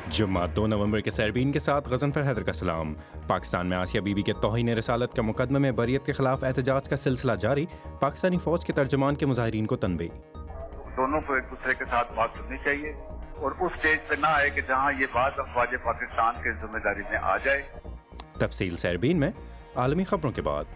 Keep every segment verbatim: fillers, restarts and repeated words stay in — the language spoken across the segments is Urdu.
جمعہ دو نومبر کے سیربین کے ساتھ غضنفر حیدر کا سلام۔ پاکستان میں آسیہ بی بی کے توہین رسالت کا مقدمے میں بریت کے خلاف احتجاج کا سلسلہ جاری، پاکستانی فوج کے ترجمان کے مظاہرین کو تنبیہ۔ دونوں کو ایک دوسرے کے ساتھ بات کرنی چاہیے اور اس سٹیج پہ نہ آئے کہ جہاں یہ بات افواج پاکستان کے ذمہ داری میں آ جائے۔ تفصیل سیربین میں عالمی خبروں کے بعد۔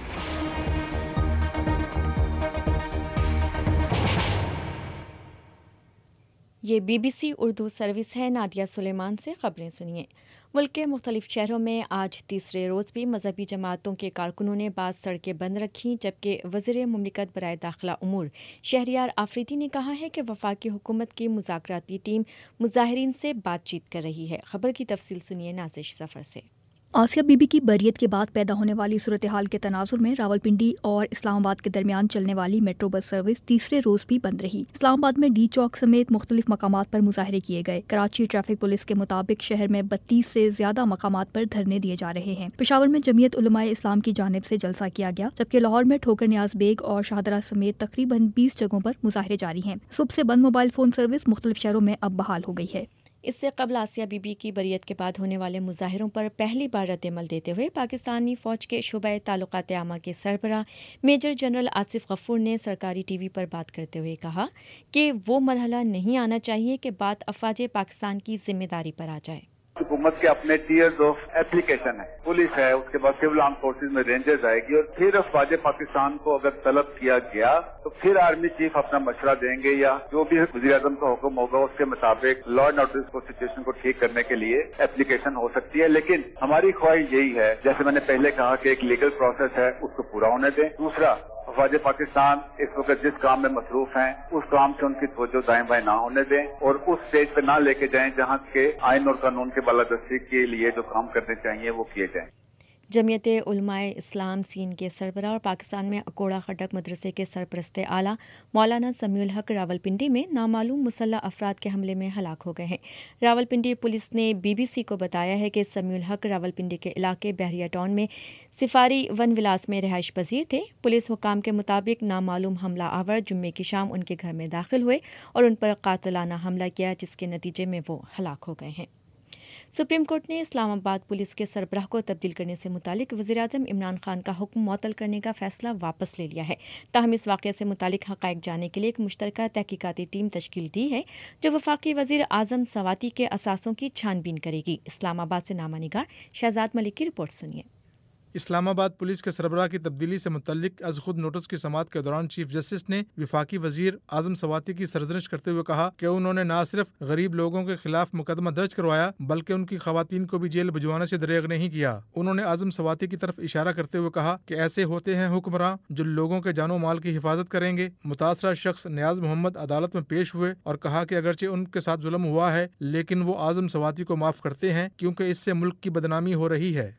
یہ B be C Urdu service ہے۔ نادیہ سلیمان سے خبریں سنیے۔ ملک کے مختلف شہروں میں آج تیسرے روز بھی مذہبی جماعتوں کے کارکنوں نے بعض سڑکیں بند رکھیں، جبکہ وزیر مملکت برائے داخلہ امور شہریار آفریدی نے کہا ہے کہ وفاقی حکومت کی مذاکراتی ٹیم مظاہرین سے بات چیت کر رہی ہے۔ خبر کی تفصیل سنیے نازش سفر سے۔ آسیہ بی بی کی بریت کے بعد پیدا ہونے والی صورتحال کے تناظر میں راولپنڈی اور اسلام آباد کے درمیان چلنے والی میٹرو بس سروس تیسرے روز بھی بند رہی۔ اسلام آباد میں ڈی چوک سمیت مختلف مقامات پر مظاہرے کیے گئے۔ کراچی ٹریفک پولیس کے مطابق شہر میں بتیس سے زیادہ مقامات پر دھرنے دیے جا رہے ہیں۔ پشاور میں جمعیت علماء اسلام کی جانب سے جلسہ کیا گیا، جبکہ لاہور میں ٹھوکر نیاز بیگ اور شاہدرہ سمیت تقریباً بیس جگہوں پر مظاہرے جاری ہیں۔ صبح سے بند موبائل فون سروس مختلف شہروں میں اب بحال ہو گئی ہے۔ اس سے قبل آسیہ بی بی کی بریت کے بعد ہونے والے مظاہروں پر پہلی بار رد عمل دیتے ہوئے پاکستانی فوج کے شعبہ تعلقات عامہ کے سربراہ میجر جنرل آصف غفور نے سرکاری ٹی وی پر بات کرتے ہوئے کہا کہ وہ مرحلہ نہیں آنا چاہیے کہ بات افواج پاکستان کی ذمہ داری پر آ جائے۔ حکومت کے اپنے ٹیئرز آف ایپلیکیشن ہے، پولیس ہے، اس کے بعد سول آرم فورسز میں رینجرز آئے گی، اور پھر افواج پاکستان کو اگر طلب کیا گیا تو پھر آرمی چیف اپنا مشورہ دیں گے یا جو بھی وزیر اعظم کا حکم ہوگا اس کے مطابق لا اینڈ آرڈر کو سچویشن کو ٹھیک کرنے کے لیے ایپلیکیشن ہو سکتی ہے۔ لیکن ہماری خواہش یہی ہے، جیسے میں نے پہلے کہا کہ ایک لیگل پروسیس ہے، اس کو پورا ہونے دیں۔ دوسرا، افواج پاکستان اس وقت جس کام میں مصروف ہیں اس کام سے ان کی توجہ دائیں بائیں نہ ہونے دیں اور اس اسٹیج پہ نہ لے کے جائیں جہاں کے آئین اور قانون کے بالادستی کے لیے جو کام کرنے چاہیے وہ کیے جائیں۔ جمعیت علماء اسلام سین کے سربراہ اور پاکستان میں اکوڑا خٹک مدرسے کے سرپرست اعلیٰ مولانا سمیع الحق راولپنڈی میں نامعلوم مسلح افراد کے حملے میں ہلاک ہو گئے ہیں۔ راولپنڈی پولیس نے بی بی سی کو بتایا ہے کہ سمیع الحق راولپنڈی کے علاقے بحریہ ٹاؤن میں سفاری ون ولاس میں رہائش پذیر تھے۔ پولیس حکام کے مطابق نامعلوم حملہ آور جمعے کی شام ان کے گھر میں داخل ہوئے اور ان پر قاتلانہ حملہ کیا، جس کے نتیجے میں وہ ہلاک ہو گئے ہیں۔ سپریم کورٹ نے اسلام آباد پولیس کے سربراہ کو تبدیل کرنے سے متعلق وزیراعظم عمران خان کا حکم معطل کرنے کا فیصلہ واپس لے لیا ہے۔ تاہم اس واقعے سے متعلق حقائق جاننے کے لیے ایک مشترکہ تحقیقاتی ٹیم تشکیل دی ہے جو وفاقی وزیر اعظم سواتی کے اثاثوں کی چھان بین کرے گی۔ اسلام آباد سے نامہ نگار شہزاد ملک کی رپورٹ سنیے۔ اسلام آباد پولیس کے سربراہ کی تبدیلی سے متعلق از خود نوٹس کی سماعت کے دوران چیف جسٹس نے وفاقی وزیر اعظم سواتی کی سرزنش کرتے ہوئے کہا کہ انہوں نے نہ صرف غریب لوگوں کے خلاف مقدمہ درج کروایا بلکہ ان کی خواتین کو بھی جیل بھجوانے سے دریغ نہیں کیا۔ انہوں نے اعظم سواتی کی طرف اشارہ کرتے ہوئے کہا کہ ایسے ہوتے ہیں حکمراں جو لوگوں کے جان و مال کی حفاظت کریں گے۔ متاثرہ شخص نیاز محمد عدالت میں پیش ہوئے اور کہا کہ اگرچہ ان کے ساتھ ظلم ہوا ہے لیکن وہ اعظم سواتی کو معاف کرتے ہیں کیونکہ اس سے ملک کی بدنامی ہو رہی ہے۔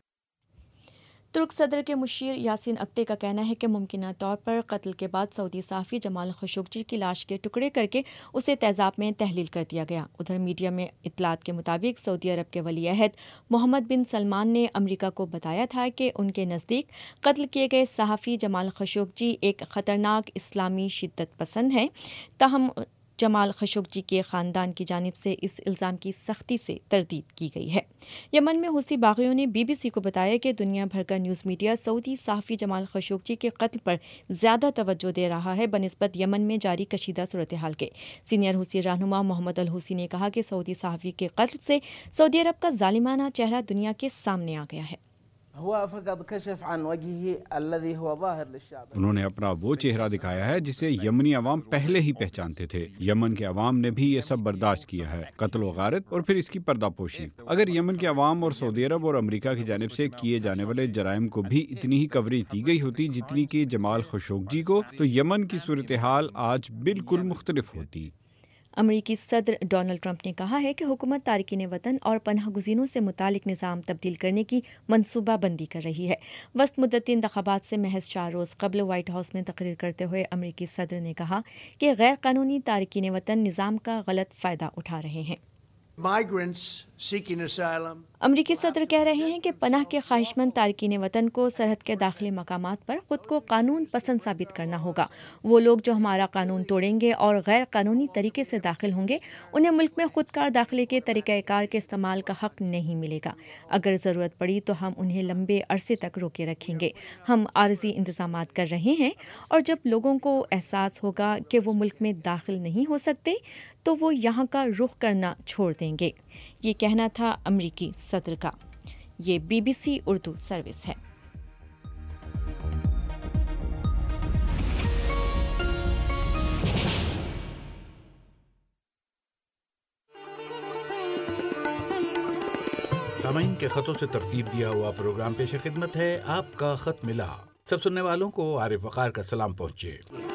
ترک صدر کے مشیر یاسین اکتے کا کہنا ہے کہ ممکنہ طور پر قتل کے بعد سعودی صحافی جمال خشوگی کی لاش کے ٹکڑے کر کے اسے تیزاب میں تحلیل کر دیا گیا۔ ادھر میڈیا میں اطلاعات کے مطابق سعودی عرب کے ولی عہد محمد بن سلمان نے امریکہ کو بتایا تھا کہ ان کے نزدیک قتل کیے گئے صحافی جمال خشوگی ایک خطرناک اسلامی شدت پسند ہیں۔ تاہم جمال خشوگی کے خاندان کی جانب سے اس الزام کی سختی سے تردید کی گئی ہے۔ یمن میں حوثی باغیوں نے بی بی سی کو بتایا کہ دنیا بھر کا نیوز میڈیا سعودی صحافی جمال خشوگی کے قتل پر زیادہ توجہ دے رہا ہے بنسبت یمن میں جاری کشیدہ صورتحال کے۔ سینئر حوثی رہنما محمد الحوثی نے کہا کہ سعودی صحافی کے قتل سے سعودی عرب کا ظالمانہ چہرہ دنیا کے سامنے آ گیا ہے۔ انہوں نے اپنا وہ چہرہ دکھایا ہے جسے یمنی عوام پہلے ہی پہچانتے تھے۔ یمن کے عوام نے بھی یہ سب برداشت کیا ہے، قتل و غارت اور پھر اس کی پردہ پوشی۔ اگر یمن کے عوام اور سعودی عرب اور امریکہ کی جانب سے کیے جانے والے جرائم کو بھی اتنی ہی کوریج دی گئی ہوتی جتنی کہ جمال خشوگی کو، تو یمن کی صورتحال آج بالکل مختلف ہوتی۔ امریکی صدر ڈونلڈ ٹرمپ نے کہا ہے کہ حکومت تارکین وطن اور پناہ گزینوں سے متعلق نظام تبدیل کرنے کی منصوبہ بندی کر رہی ہے۔ وسط مدتی انتخابات سے محض چار روز قبل وائٹ ہاؤس میں تقریر کرتے ہوئے امریکی صدر نے کہا کہ غیر قانونی تارکین وطن نظام کا غلط فائدہ اٹھا رہے ہیں۔ migrants seeking asylum. अमरीकी सदर कह रहे हैं कि पनाह के ख्वाहिशमंद तारकीन वतन को सरहद के दाखिली मकामात पर खुद को कानून पसंद साबित करना होगा। वो लोग जो हमारा कानून तोड़ेंगे और गैर कानूनी तरीके से दाखिल होंगे, उन्हें मुल्क में खुदकार दाखिले के तरीक़ाकार के इस्तेमाल का हक नहीं मिलेगा। अगर ज़रूरत पड़ी तो हम उन्हें लंबे अरसे तक रोके रखेंगे। हम आर्जी इंतज़ामात कर रहे हैं और जब लोगों को एहसास होगा कि वो मुल्क में दाखिल नहीं हो सकते तो वो यहाँ का रुख करना छोड़ देंगे। ये कहना था अमरीकी सदर का। ये बीबीसी उर्दू सर्विस है। सामाइन के खतों से तरतीब दिया हुआ प्रोग्राम पेश खिदमत है आपका खत मिला। सब सुनने वालों को आरिफ वकार का सलाम पहुँचे।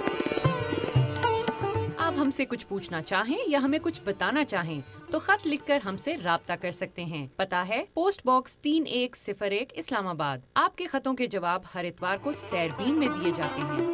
आप हमसे कुछ पूछना चाहें या हमें कुछ बताना चाहें तो खत लिखकर हमसे राब्ता कर सकते हैं। पता है पोस्ट बॉक्स तीन एक सिफर एक इस्लामाबाद। आपके खतों के जवाब हर इतवार को सैरबीन में दिए जाते हैं।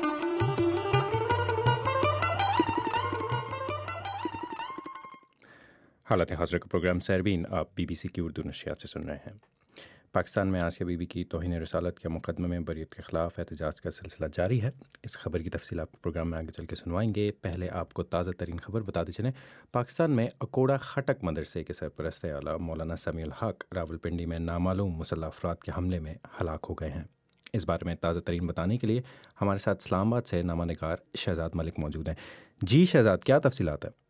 हालत हाज़िर का प्रोग्राम सैरबीन आप बीबीसी की उर्दू नशियात से सुन रहे हैं। पाकिस्तान में आसिया बीबी की तौहीन रसालत के मुकदमे में बरीयत के ख़िलाफ़ एहतजाज का सिलसिला जारी है। इस खबर की तफसील आप प्रोग्राम में आगे चल के सुनवाएंगे। पहले आपको ताज़ा तरीन खबर बताते चलें। पाकिस्तान में अकोड़ा खटक मदरसे के सरपरस्त आला मौलाना समीउल हक रावलपिंडी में नामालूम मुसल्लह अफराद के हमले में हलाक हो गए हैं। इस बारे में ताज़ा तरीन बताने के लिए हमारे साथ इस्लामाबाद से नामा निगार शहजाद मलिक मौजूद हैं। जी शहजाद, क्या तफसीलात है?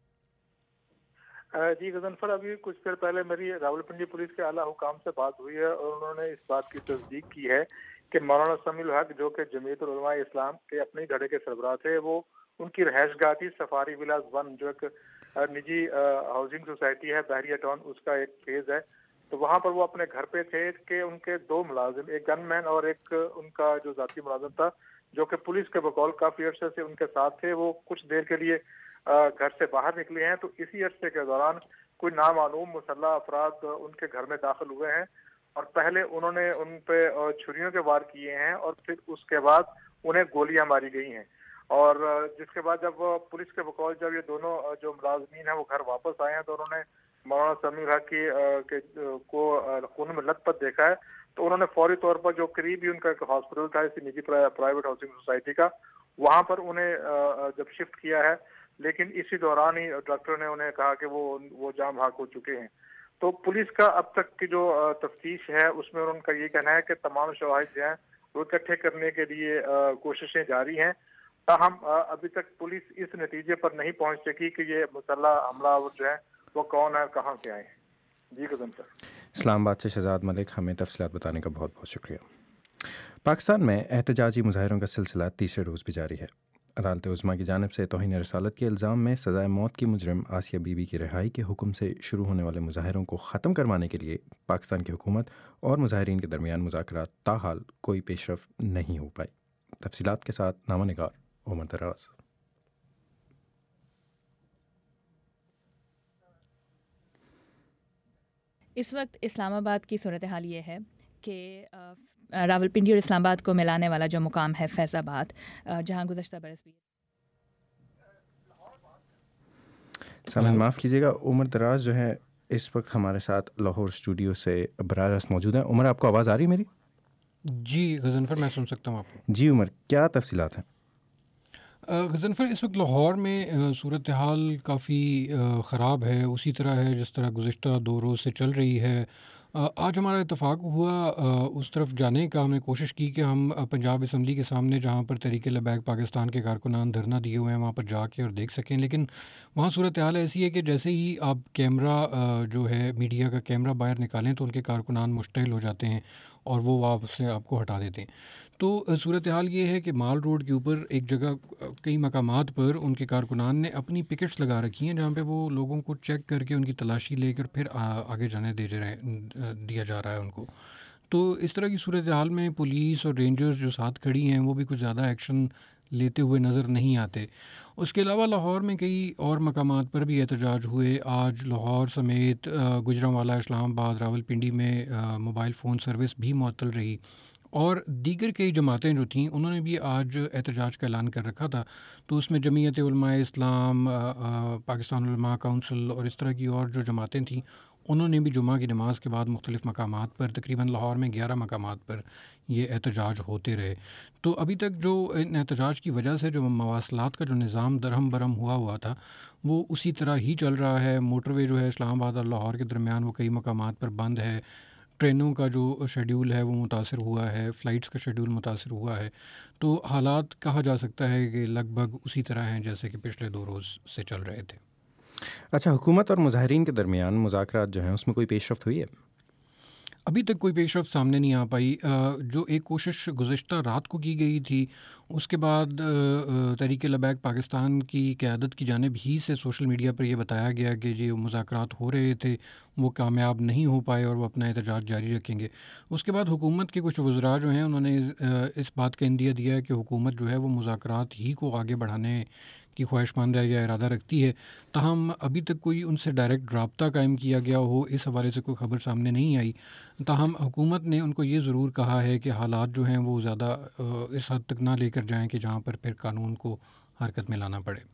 जी गजनफर, अभी कुछ देर पहले मेरी रावलपिंडी पुलिस के आला हुकाम से बात हुई है और उन्होंने इस बात की तस्दीक की है कि मौलाना समीउल हक जो कि जमीयत उलमा इस्लाम के अपने धड़े के सरबराह थे, वो उनकी रहायशगाह थी सफारी विलास वन, जो एक निजी हाउसिंग सोसाइटी है बहरिया टाउन, उसका एक फेज है। तो वहाँ पर वो अपने घर पे थे कि उनके दो मुलाजिम, एक गनमैन और एक उनका जो जाती मुलाजिम था, जो कि पुलिस के बकौल काफ़ी अरसे से उनके साथ थे, वो कुछ देर के लिए घर से बाहर निकले हैं। तो इसी अरसे के दौरान कोई नामालूम मुसल्लह अफराद उनके घर में दाखिल हुए हैं और पहले उन्होंने उन पे छुरियों के वार किए हैं और फिर उसके बाद उन्हें गोलियां मारी गई हैं। और जिसके बाद जब पुलिस के बकौल जब ये दोनों जो मुलाजमीन हैं वो घर वापस आए हैं तो उन्होंने मौलाना समीउल हक की के, को खून में लथपथ देखा है। तो उन्होंने फौरी तौर पर जो करीब ही उनका एक हॉस्पिटल था इसी निजी प्राइवेट हाउसिंग सोसाइटी का, वहाँ पर उन्हें जब शिफ्ट किया है, लेकिन इसी दौरान ही डॉक्टर ने उन्हें कहा कि वो वो जाम भाग हो चुके हैं। तो पुलिस का अब तक की जो तफ्तीश है उसमें उनका ये कहना है कि तमाम शवाहिद जो हैं वो इकट्ठे करने के लिए कोशिशें जारी हैं। ताहम अभी तक पुलिस इस नतीजे पर नहीं पहुंच सकी कि ये मुसल्लह हमलावर जो है वो कौन है, कहाँ से आए हैं। जी कदम सर। इस्लामाबाद से शहजाद मलिक, हमें तफसीलात बताने का बहुत बहुत शुक्रिया। पाकिस्तान में एहतजाजी मुजाहरों का सिलसिला तीसरे रोज़ भी जारी है। अदालत उज़्मा की जानिब से तौहीन रसालत के इल्ज़ाम में सज़ाए मौत की मुजरिम आसिया बीबी की रिहाई के हुक्म से शुरू होने वाले मुजाहरों को ख़त्म करवाने के लिए पाकिस्तान की हुकूमत और मुजाहरीन के दरमियान मुज़ाकरात ताहाल कोई पेशरफ नहीं हो पाई। तफसीलात के साथ नामा निगार उमर दराज। इस वक्त इस्लामाबाद की सूरत हाल ये है कि रावलपिंडी और इस्लामाबाद को मिलाने वाला जो मुकाम है फैज़ाबाद, जहां गुज़श्ता बरस भी सामान माफ़ कीजिएगा, उमर दराज जो है इस वक्त हमारे साथ लाहौर स्टूडियो से बराह रास्त मौजूद है। उमर, आपको आवाज़ आ रही है मेरी? जी गज़नफर, मैं सुन सकता हूँ आपको। जी उमर, क्या तफसीलात हैं? गज़नफर, इस वक्त लाहौर में सूरत हाल काफ़ी ख़राब है, उसी तरह है जिस तरह गुज़श्ता दो रोज़ से चल रही है। आज हमारा इत्तफ़ाक हुआ उस तरफ जाने का, हमने कोशिश की कि हम पंजाब असम्बली के सामने जहाँ पर तहरीक लबैक पाकिस्तान के कारकुनान धरना दिए हुए हैं वहाँ पर जाके और देख सकें, लेकिन वहाँ सूरत हाल ऐसी है कि जैसे ही आप कैमरा जो है मीडिया का कैमरा बाहर निकालें तो उनके कारकुनान मुश्तइल हो जाते हैं और वो वापस से आपको हटा देते हैं। तो सूरत हाल ये है कि माल रोड के ऊपर एक जगह कई मकामात पर उनके कारकुनान ने अपनी पिकेट्स लगा रखी हैं जहाँ पे वो लोगों को चेक करके उनकी तलाशी लेकर फिर आ, आगे जाने दे रहे दिया जा रहा है उनको। तो इस तरह की सूरत हाल में पुलिस और रेंजर्स जो साथ खड़ी हैं वो भी कुछ ज़्यादा एक्शन लेते हुए नज़र नहीं आते। उसके अलावा लाहौर में कई और मकामात पर भी एहतजाज हुए। आज लाहौर समेत गुजरांवाला, इस्लामाबाद, रावलपिंडी में मोबाइल फ़ोन सर्विस भी मुअत्तल रही اور دیگر کئی جماعتیں جو تھیں انہوں نے بھی آج احتجاج کا اعلان کر رکھا تھا. تو اس میں جمعیت علماء اسلام، پاکستان علماء کونسل اور اس طرح کی اور جو جماعتیں تھیں انہوں نے بھی جمعہ کی نماز کے بعد مختلف مقامات پر، تقریباً لاہور میں گیارہ مقامات پر یہ احتجاج ہوتے رہے. تو ابھی تک جو ان احتجاج کی وجہ سے جو مواصلات کا جو نظام درہم برہم ہوا ہوا تھا وہ اسی طرح ہی چل رہا ہے. موٹر وے جو ہے اسلام آباد اور لاہور کے درمیان وہ کئی مقامات پر بند ہے. ٹرینوں کا جو شیڈیول ہے وہ متاثر ہوا ہے، فلائٹس کا شیڈیول متاثر ہوا ہے. تو حالات کہا جا سکتا ہے کہ لگ بھگ اسی طرح ہیں جیسے کہ پچھلے دو روز سے چل رہے تھے. اچھا، حکومت اور مظاہرین کے درمیان مذاکرات جو ہیں اس میں کوئی پیش رفت ہوئی ہے؟ ابھی تک کوئی پیش رفت سامنے نہیں آ پائی. جو ایک کوشش گزشتہ رات کو کی گئی تھی اس کے بعد تحریک لبیک پاکستان کی قیادت کی جانب ہی سے سوشل میڈیا پر یہ بتایا گیا کہ جو مذاکرات ہو رہے تھے وہ کامیاب نہیں ہو پائے اور وہ اپنا احتجاج جاری رکھیں گے. اس کے بعد حکومت کے کچھ وزراء جو ہیں انہوں نے اس بات کا اندیہ دیا ہے کہ حکومت جو ہے وہ مذاکرات ہی کو آگے بڑھانے کی خواہش مند ہے یا ارادہ رکھتی ہے. تاہم ابھی تک کوئی ان سے ڈائریکٹ رابطہ قائم کیا گیا ہو اس حوالے سے کوئی خبر سامنے نہیں آئی. تاہم حکومت نے ان کو یہ ضرور کہا ہے کہ حالات جو ہیں وہ زیادہ اس حد تک نہ لے کر جائیں کہ جہاں پر پھر قانون کو حرکت میں لانا پڑے.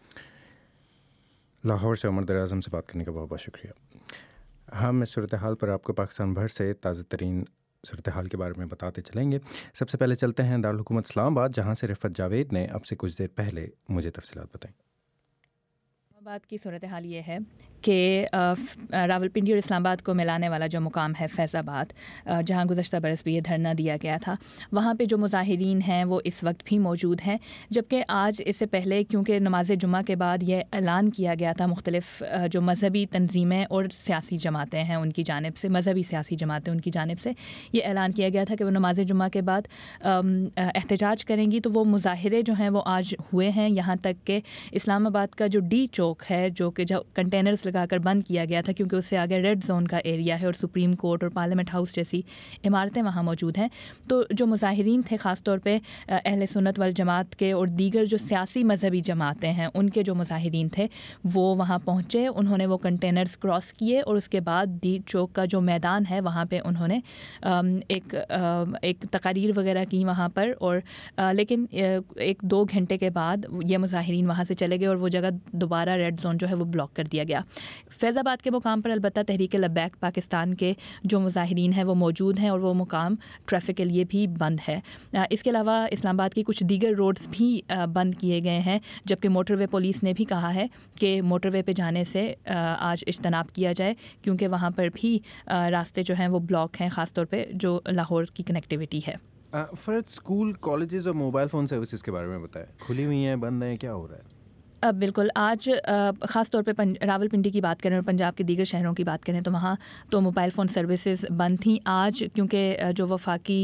لاہور سے عمر دراعظم سے بات کرنے کا بہت بہت شکریہ. ہم اس صورتحال پر آپ کو پاکستان بھر سے تازہ ترین صورتحال کے بارے میں بتاتے چلیں گے. سب سے پہلے چلتے ہیں دارالحکومت اسلام آباد، جہاں سے رفت جاوید نے اب سے کچھ دیر پہلے مجھے تفصیلات بتائیں. اسلام آباد کی صورتحال یہ ہے کہ راولپنڈی اور اسلام آباد کو ملانے والا جو مقام ہے فیض آباد، جہاں گزشتہ برس بھی یہ دھرنا دیا گیا تھا، وہاں پہ جو مظاہرین ہیں وہ اس وقت بھی موجود ہیں. جبکہ آج اس سے پہلے کیونکہ نماز جمعہ کے بعد یہ اعلان کیا گیا تھا مختلف جو مذہبی تنظیمیں اور سیاسی جماعتیں ہیں ان کی جانب سے، مذہبی سیاسی جماعتیں ان کی جانب سے یہ اعلان کیا گیا تھا کہ وہ نماز جمعہ کے بعد احتجاج کریں گی. تو وہ مظاہرے جو ہیں وہ آج ہوئے ہیں، یہاں تک کہ اسلام آباد کا جو ڈی چوک ہے جو کہ جو کنٹینرز لگا کر بند کیا گیا تھا کیونکہ اس سے آگے ریڈ زون کا ایریا ہے اور سپریم کورٹ اور پارلیمنٹ ہاؤس جیسی عمارتیں وہاں موجود ہیں. تو جو مظاہرین تھے خاص طور پہ اہل سنت والجماعت کے اور دیگر جو سیاسی مذہبی جماعتیں ہیں ان کے جو مظاہرین تھے وہ وہاں پہنچے، انہوں نے وہ کنٹینرز کراس کیے اور اس کے بعد ڈی چوک کا جو میدان ہے وہاں پہ انہوں نے ایک ایک تقاریر وغیرہ کی وہاں پر. اور لیکن ایک دو گھنٹے کے بعد یہ مظاہرین وہاں سے چلے گئے اور وہ جگہ دوبارہ ریڈ زون جو ہے وہ بلاک کر دیا گیا. فیض آباد کے مقام پر البتہ تحریک لبیک پاکستان کے جو مظاہرین ہیں وہ موجود ہیں اور وہ مقام ٹریفک کے لیے بھی بند ہے. اس کے علاوہ اسلام آباد کی کچھ دیگر روڈز بھی بند کیے گئے ہیں، جبکہ موٹر وے پولیس نے بھی کہا ہے کہ موٹر وے پہ جانے سے آج اجتناب کیا جائے کیونکہ وہاں پر بھی راستے جو ہیں وہ بلاک ہیں، خاص طور پہ جو لاہور کی کنیکٹیویٹی ہے. فرد اسکول، کالجز اور موبائل فون سروسز کے بارے میں بتائیں، کھلی ہوئی ہیں، بند ہیں، کیا ہو رہا ہے؟ بالکل، آج خاص طور پہ راولپنڈی کی بات کریں اور پنجاب کے دیگر شہروں کی بات کریں تو وہاں تو موبائل فون سروسز بند تھیں آج، کیونکہ جو وفاقی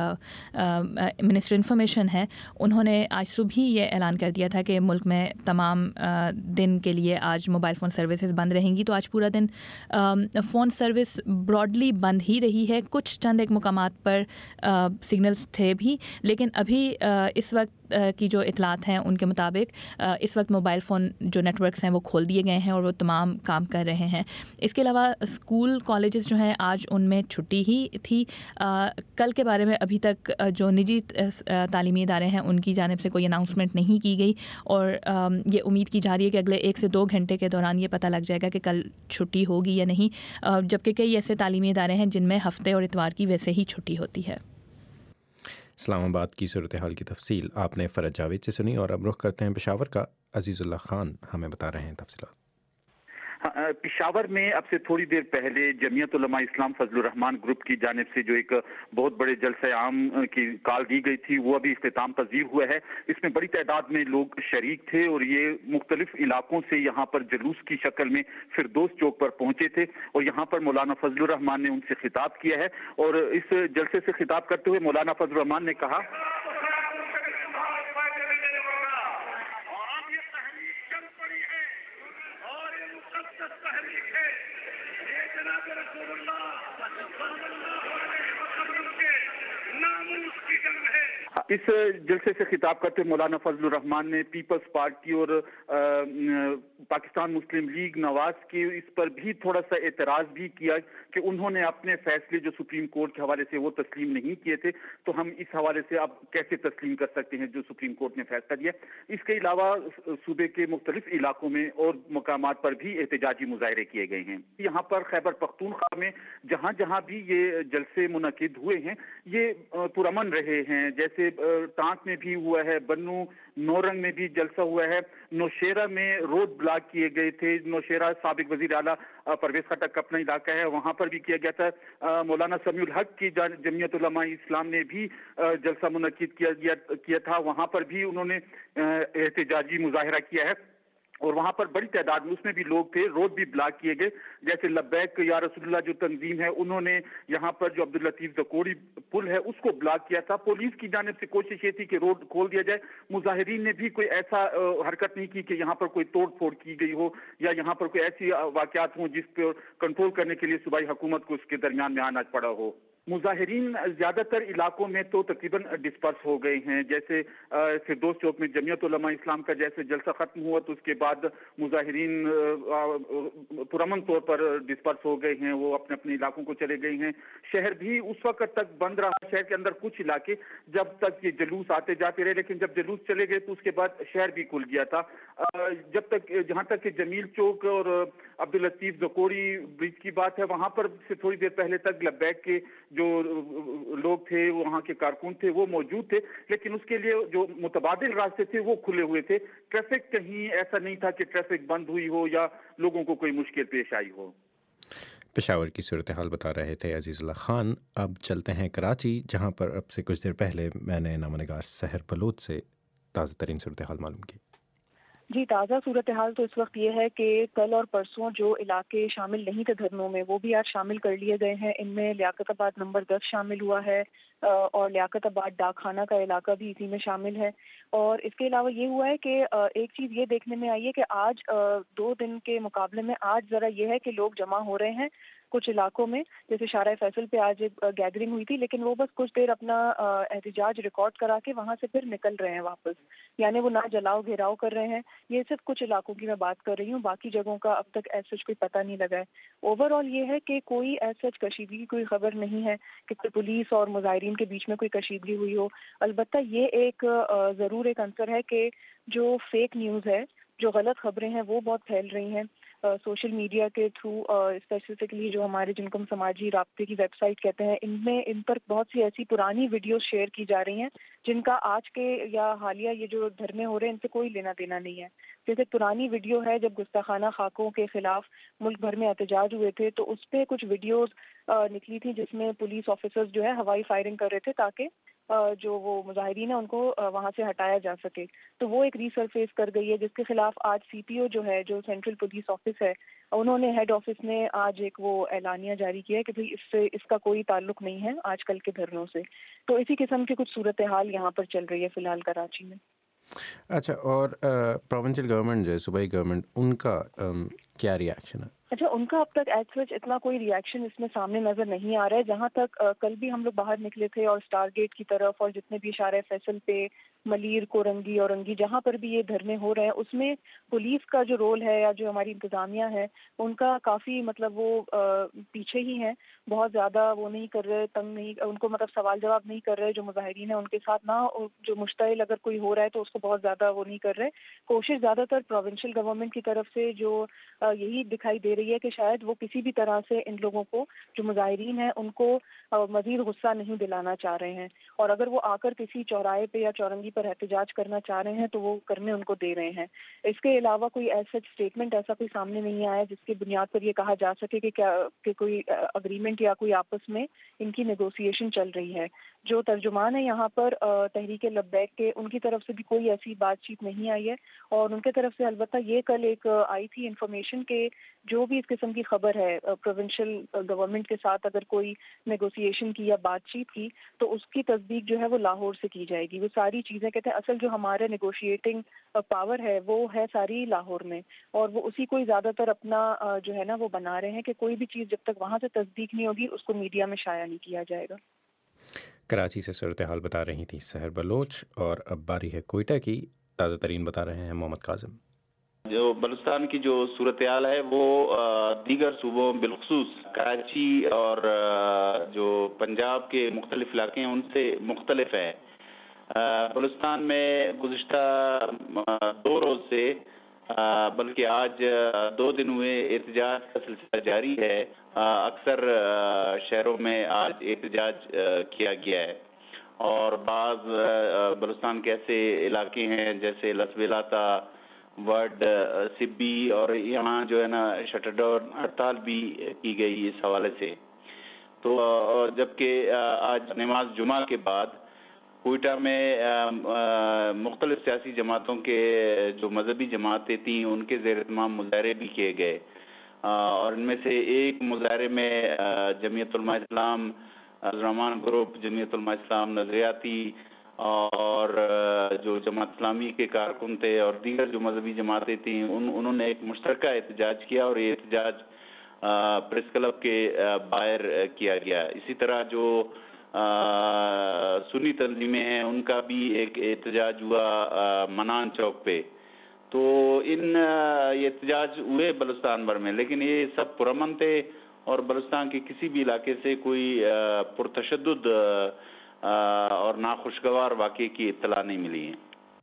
منسٹر انفارمیشن ہے انہوں نے آج صبح ہی یہ اعلان کر دیا تھا کہ ملک میں تمام دن کے لیے آج موبائل فون سروسز بند رہیں گی. تو آج پورا دن فون سروس براڈلی بند ہی رہی ہے. کچھ چند ایک مقامات پر سگنلز تھے بھی، لیکن ابھی اس وقت کی جو اطلاعات ہیں ان کے مطابق اس وقت موبائل فون جو نیٹ ورکس ہیں وہ کھول دیے گئے ہیں اور وہ تمام کام کر رہے ہیں. اس کے علاوہ اسکول کالجز جو ہیں آج ان میں چھٹی ہی تھی. کل کے بارے میں ابھی تک جو نجی تعلیمی ادارے ہیں ان کی جانب سے کوئی اناؤنسمنٹ نہیں کی گئی اور یہ امید کی جا رہی ہے کہ اگلے ایک سے دو گھنٹے کے دوران یہ پتہ لگ جائے گا کہ کل چھٹی ہوگی یا نہیں، جبکہ کئی ایسے تعلیمی ادارے ہیں جن میں ہفتے اور اتوار کی ویسے ہی چھٹی ہوتی ہے. اسلام آباد کی صورتحال کی تفصیل آپ نے فرد جاوید سے سنی اور اب رخ کرتے ہیں پشاور کا. عزیز اللہ خان ہمیں بتا رہے ہیں تفصیلات. پشاور میں اب سے تھوڑی دیر پہلے جمعیت علماء اسلام فضل الرحمان گروپ کی جانب سے جو ایک بہت بڑے جلسہ عام کی کال دی گئی تھی وہ ابھی اختتام پذیر ہوا ہے. اس میں بڑی تعداد میں لوگ شریک تھے اور یہ مختلف علاقوں سے یہاں پر جلوس کی شکل میں فردوس چوک پر پہنچے تھے اور یہاں پر مولانا فضل الرحمان نے ان سے خطاب کیا ہے. اور اس جلسے سے خطاب کرتے ہوئے مولانا فضل الرحمان نے کہا اس جلسے سے خطاب کرتے مولانا فضل الرحمان نے پیپلز پارٹی اور پاکستان مسلم لیگ نواز کے اس پر بھی تھوڑا سا اعتراض بھی کیا کہ انہوں نے اپنے فیصلے جو سپریم کورٹ کے حوالے سے وہ تسلیم نہیں کیے تھے، تو ہم اس حوالے سے اب کیسے تسلیم کر سکتے ہیں جو سپریم کورٹ نے فیصلہ دیا۔ اس کے علاوہ صوبے کے مختلف علاقوں میں اور مقامات پر بھی احتجاجی مظاہرے کیے گئے ہیں۔ یہاں پر خیبر پختونخوا میں جہاں جہاں بھی یہ جلسے منعقد ہوئے ہیں یہ پرامن رہے ہیں، جیسے ٹانک میں بھی ہوا ہے، بنو نورنگ میں بھی جلسہ ہوا ہے، نوشیرہ میں روڈ بلاک کیے گئے تھے۔ نوشیرہ سابق وزیر اعلیٰ پرویز خٹک کا اپنا علاقہ ہے، وہاں پر بھی کیا گیا تھا۔ مولانا سمیع الحق کی جمعیت علماء اسلام نے بھی جلسہ منعقد کیا کیا تھا، وہاں پر بھی انہوں نے احتجاجی مظاہرہ کیا ہے اور وہاں پر بڑی تعداد میں اس میں بھی لوگ تھے، روڈ بھی بلاک کیے گئے۔ جیسے لبیک یا رسول اللہ جو تنظیم ہے انہوں نے یہاں پر جو عبداللطیف دکوڑی پل ہے اس کو بلاک کیا تھا۔ پولیس کی جانب سے کوشش یہ تھی کہ روڈ کھول دیا جائے، مظاہرین نے بھی کوئی ایسا حرکت نہیں کی کہ یہاں پر کوئی توڑ پھوڑ کی گئی ہو یا یہاں پر کوئی ایسی واقعات ہوں جس پہ کنٹرول کرنے کے لیے صوبائی حکومت کو اس کے درمیان میں آنا پڑا ہو۔ مظاہرین زیادہ تر علاقوں میں تو تقریباً ڈسپرس ہو گئے ہیں، جیسے فردوس چوک میں جمعیت علماء اسلام کا جیسے جلسہ ختم ہوا تو اس کے بعد مظاہرین پرامن طور پر ڈسپرس ہو گئے ہیں، وہ اپنے اپنے علاقوں کو چلے گئے ہیں۔ شہر بھی اس وقت تک بند رہا، شہر کے اندر کچھ علاقے جب تک یہ جلوس آتے جاتے رہے، لیکن جب جلوس چلے گئے تو اس کے بعد شہر بھی کھل گیا تھا۔ جب تک جہاں تک کہ جمیل چوک اور عبداللطیف دکوڑی برج کی بات ہے، وہاں پر سے تھوڑی دیر پہلے تک لبیک کے جو لوگ تھے، وہاں کے کارکن تھے، وہ موجود تھے، لیکن اس کے لیے جو متبادل راستے تھے وہ کھلے ہوئے تھے۔ ٹریفک کہیں ایسا نہیں تھا کہ ٹریفک بند ہوئی ہو یا لوگوں کو کوئی مشکل پیش آئی ہو۔ پشاور کی صورتحال بتا رہے تھے عزیز اللہ خان۔ اب چلتے ہیں کراچی، جہاں پر اب سے کچھ دیر پہلے میں نے نامہ نگار سحر بلوچ سے تازہ ترین صورتحال معلوم کی۔ جی، تازہ صورتحال تو اس وقت یہ ہے کہ کل اور پرسوں جو علاقے شامل نہیں تھے دھرنوں میں وہ بھی آج شامل کر لیے گئے ہیں۔ ان میں لیاقت آباد نمبر دس شامل ہوا ہے اور لیاقت آباد ڈاک خانہ کا علاقہ بھی اسی میں شامل ہے۔ اور اس کے علاوہ یہ ہوا ہے کہ ایک چیز یہ دیکھنے میں آئی ہے کہ آج دو دن کے مقابلے میں آج ذرا یہ ہے کہ لوگ جمع ہو رہے ہیں کچھ علاقوں میں، جیسے شارع فیصل پہ آج گیدرنگ ہوئی تھی، لیکن وہ بس کچھ دیر اپنا احتجاج ریکارڈ کرا کے وہاں سے پھر نکل رہے ہیں واپس، یعنی وہ نہ جلاؤ گھیراؤ کر رہے ہیں۔ یہ صرف کچھ علاقوں کی میں بات کر رہی ہوں، باقی جگہوں کا اب تک ایسا کوئی پتہ نہیں لگا ہے۔ اوور آل یہ ہے کہ کوئی ایسا کشیدگی کی کوئی خبر نہیں ہے کہ کوئی پولیس اور مظاہرین کے بیچ میں کوئی کشیدگی ہوئی ہو۔ البتہ یہ ایک ضرور ایک عنصر ہے کہ جو فیک نیوز ہے، جو غلط خبریں ہیں وہ بہت پھیل رہی ہیں سوشل میڈیا کے تھرو، اسپیسیفکلی جو ہمارے جن کو ہم سماجی رابطے کی ویب سائٹ کہتے ہیں، ان میں ان پر بہت سی ایسی پرانی ویڈیوز شیئر کی جا رہی ہیں جن کا آج کے یا حالیہ یہ جو دھرنے ہو رہے ہیں ان سے کوئی لینا دینا نہیں ہے۔ جیسے پرانی ویڈیو ہے جب گستاخانہ خاکوں کے خلاف ملک بھر میں احتجاج ہوئے تھے تو اس پہ کچھ ویڈیوز نکلی تھی جس میں پولیس آفیسرز جو ہے ہوائی فائرنگ کر رہے تھے تاکہ جو وہ مظاہرین ہیں ان کو وہاں سے ہٹایا جا سکے، تو وہ ایک ریسرفیس کر گئی ہے، جس کے خلاف آج سی پی او جو ہے جو سینٹرل پولیس آفس ہے، انہوں نے ہیڈ آفس نے آج ایک وہ اعلانیہ جاری کیا ہے کہ بھئی اس سے اس کا کوئی تعلق نہیں ہے آج کل کے دھرنوں سے۔ تو اسی قسم کی کچھ صورتحال یہاں پر چل رہی ہے فی الحال کراچی میں۔ اچھا، اور پروونشل گورنمنٹ جو ہے، صوبائی گورنمنٹ، ان کا کیا ری ایکشن ہے؟ اچھا، ان کا اب تک ایز سچ اتنا کوئی ری ایکشن اس میں سامنے نظر نہیں آ رہا ہے۔ جہاں تک کل بھی ہم لوگ باہر نکلے تھے اور اسٹار گیٹ کی طرف اور جتنے بھی شارع فیصل پہ، ملیر، کورنگی، اورنگی، جہاں پر بھی یہ دھرنے ہو رہے ہیں اس میں پولیس کا جو رول ہے یا جو ہماری انتظامیہ ہے ان کا کافی مطلب وہ پیچھے ہی ہیں، بہت زیادہ وہ نہیں کر رہے، تنگ نہیں، ان کو مطلب سوال جواب نہیں کر رہے، جو مظاہرین ہیں ان کے ساتھ نہ جو مشتعل اگر کوئی ہو رہا ہے تو اس کو بہت زیادہ وہ نہیں کر رہے۔ کوشش زیادہ تر پروونشل گورنمنٹ کی طرف سے جو یہی دکھائی دے رہی ہے کہ شاید وہ کسی بھی طرح سے ان لوگوں کو جو مظاہرین ہیں ان کو مزید غصہ نہیں دلانا چاہ رہے ہیں، اور اگر وہ آ کر کسی چوراہے پہ یا چورنگی پر احتجاج کرنا چاہ رہے ہیں تو وہ کرنے ان کو دے رہے ہیں۔ اس کے علاوہ کوئی ایسا اسٹیٹمنٹ ایسا کوئی سامنے نہیں آیا جس کی بنیاد پر یہ کہا جا سکے کہ کیا کہ کوئی اگریمنٹ یا کوئی آپس میں ان کی نیگوسیشن چل رہی ہے۔ جو ترجمان ہے یہاں پر تحریک لبیک کے، ان کی طرف سے بھی کوئی ایسی بات چیت نہیں آئی ہے، اور ان کی طرف سے البتہ یہ کل ایک آئی تھی انفارمیشن کہ جو بھی اس قسم کی خبر ہے پروونشل گورنمنٹ کے ساتھ اگر کوئی نیگوسیشن کی یا بات چیت کی تو اس کی تصدیق جو ہے وہ لاہور سے کی جائے گی۔ وہ ساری چیزیں کہتے ہیں اصل جو ہمارا نیگوشیٹنگ پاور ہے وہ ہے ساری لاہور میں، اور وہ اسی کو زیادہ تر اپنا جو ہے نا وہ بنا رہے ہیں کہ کوئی بھی چیز جب تک وہاں سے تصدیق نہیں ہوگی اس کو میڈیا میں شائع نہیں کیا جائے گا۔ कराची से सूरत हाल बता रही थी सहर बलोच। और अब बारी है कोयटा की, ताज़ा तरीन बता रहे हैं मोहम्मद काजिम। जो बलूचिस्तान की जो सूरत हाल है वो दीगर सूबों बिलखसूस कराची और जो पंजाब के मुख्तलिफ इलाके हैं उनसे मुख्तलिफ है। बलूचिस्तान में गुज़िश्ता दो रोज़ से बल्कि आज दो दिन हुए एहतजाज का सिलसिला जारी है। अक्सर शहरों में आज एहतजाज किया गया है और बाज़ बलूचिस्तान के ऐसे इलाके हैं जैसे लसबेलाता, वर्ड, सिब्बी और यहाँ जो है ना शटरडाउन हड़ताल भी की गई इस हवाले से। तो जबकि आज नमाज जुमा के बाद कोयटा में मुख्तलिफ सियासी जमातों के जो मजहबी जमातें थीं उनके ज़ेर इत्माम मुज़ाहरे भी किए गए और इनमें से एक मुज़ाहरे में जमीयत उलमा इस्लाम रहमान ग्रुप, जमीयत उलमा इस्लाम नज़रियाती और जो जमात इस्लामी के कारकुन थे और दीगर जो मजहबी जमातें थीं उन उन्होंने एक मुश्तरका एहतजाज किया और ये एहतजाज प्रेस क्लब के बाहर किया गया। इसी तरह जो सुन्नी तंजीमें हैं उनका भी एक एहतजाज हुआ मनान चौक पे। तो इन ये एहतजाज हुए बलूचिस्तान भर में, लेकिन ये सब पुरअमन थे और बलूचिस्तान के किसी भी इलाके से कोई पुरतशद्दुद और नाखुशगवार वाक़े की इत्तला नहीं मिली है।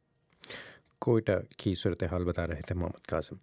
कोयटा की सूरत हाल बता रहे थे मोहम्मद कासिम।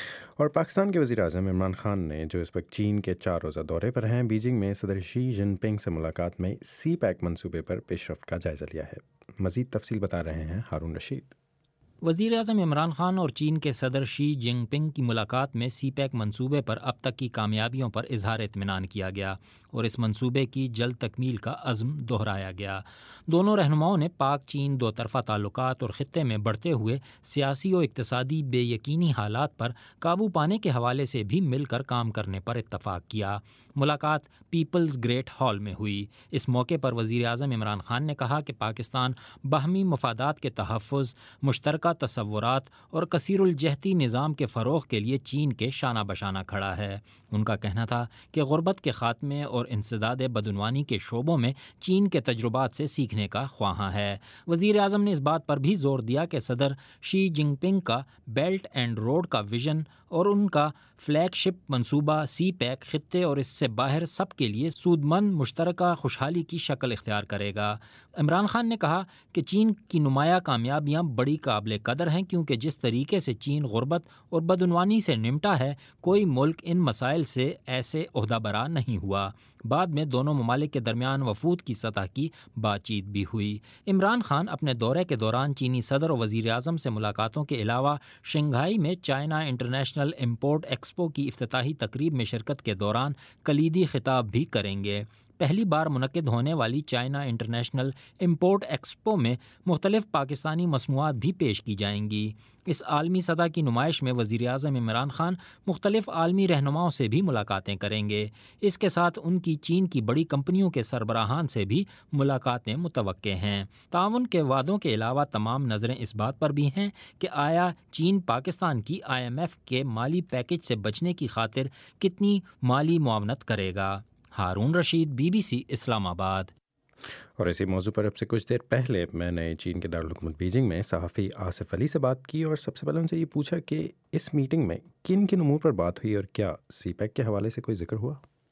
और पाकिस्तान के वज़ीर आज़म इमरान खान ने जो इस वक्त चीन के चार रोज़ा दौरे पर हैं, बीजिंग में सदर शी जिनपिंग से मुलाकात में सी पैक मंसूबे पर पेशरफ्त का जायज़ा लिया है। मज़ीद तफसील बता रहे हैं हारून रशीद। वज़ीर आज़म इमरान खान और चीन के सदर शी जिनपिंग की मुलाकात में सी पैक मंसूबे पर अब तक की कामयाबियों पर इजहार इत्मीनान किया गया और इस मंसूबे की जल्द तकमील का अज़्म दोहराया गया। दोनों रहनुमाओं ने पाक चीन दो तरफ़ा ताल्लुकात और ख़ित्ते में बढ़ते हुए सियासी और इक़्तिसादी बेयकीनी हालात पर काबू पाने के हवाले से भी मिलकर काम करने पर इत्तफ़ाक़ किया। मुलाकात पीपल्स ग्रेट हॉल में हुई। इस मौके पर वज़ीर आज़म इमरान खान ने कहा कि पाकिस्तान बाहमी मफादात के तहफ़्फ़ुज़, मुश्तरका तसव्वुरात और कसीरुल जहती निज़ाम के फ़रोग़ के लिए चीन के शाना बशाना खड़ा है। उनका कहना था कि ग़ुरबत के ख़ात्मे और इंसदाद बदउनवानी के शोबों में चीन के तजुर्बात से सीखने का ख्वाहां है। वज़ीर आज़म ने इस बात पर भी ज़ोर दिया कि सदर शी जिनपिंग का बेल्ट एंड रोड का विज़न और उनका फ्लैगशिप मंसूबा सी पैक ख़ित्ते और इससे बाहर सब के लिए सूदमंद मुश्तरका खुशहाली की शक्ल इख्तियार करेगा। इमरान खान ने कहा कि चीन की नुमाया कामयाबियाँ बड़ी काबिल कदर हैं, क्योंकि जिस तरीके से चीन गुर्बत और बदउनवानी से निमटा है, कोई मुल्क इन मसाइल से ऐसे ओहदा बरा नहीं हुआ। बाद में दोनों ममालिक के दरमियान वफूद की सतह की बातचीत भी हुई। इमरान खान अपने दौरे के दौरान चीनी सदर और वज़ीर आज़म से मुलाकातों के अलावा शंघाई में चाइना इंटरनेशनल इम्पोर्ट एक्सपो की इफ्तिताही तकरीब में शिरकत के दौरान कलीदी खिताब भी करेंगे। पहली बार मुनक्किद होने वाली चाइना इंटरनेशनल इम्पोर्ट एक्सपो में मुख्तलिफ पाकिस्तानी मसनूआत भी पेश की जाएंगी। इस आलमी सतह की नुमाइश में वज़ीर आज़म इमरान खान मुख्तलिफ आलमी रहनुमाओं से भी मुलाकातें करेंगे। इसके साथ उनकी चीन की बड़ी कंपनियों के सरबराहान से भी मुलाकातें मुतवक्के हैं। ताउन के वादों के अलावा तमाम नज़रें इस बात पर भी हैं कि आया चीन पाकिस्तान की आई एम एफ के माली पैकेज से बचने की खातिर कितनी माली मुआवनत करेगा। हारून रशीद, बी बी सी इस्लामाबाद। और इसी मौजू पर अब से कुछ देर पहले मैंने चीन के दारुल हुकूमत बीजिंग में सहाफ़ी आसिफ अली से बात की और सबसे पहले उनसे ये पूछा कि इस मीटिंग में किन किन उमूर पर बात हुई और क्या सी पैक के हवाले से कोई जिक्र हुआ।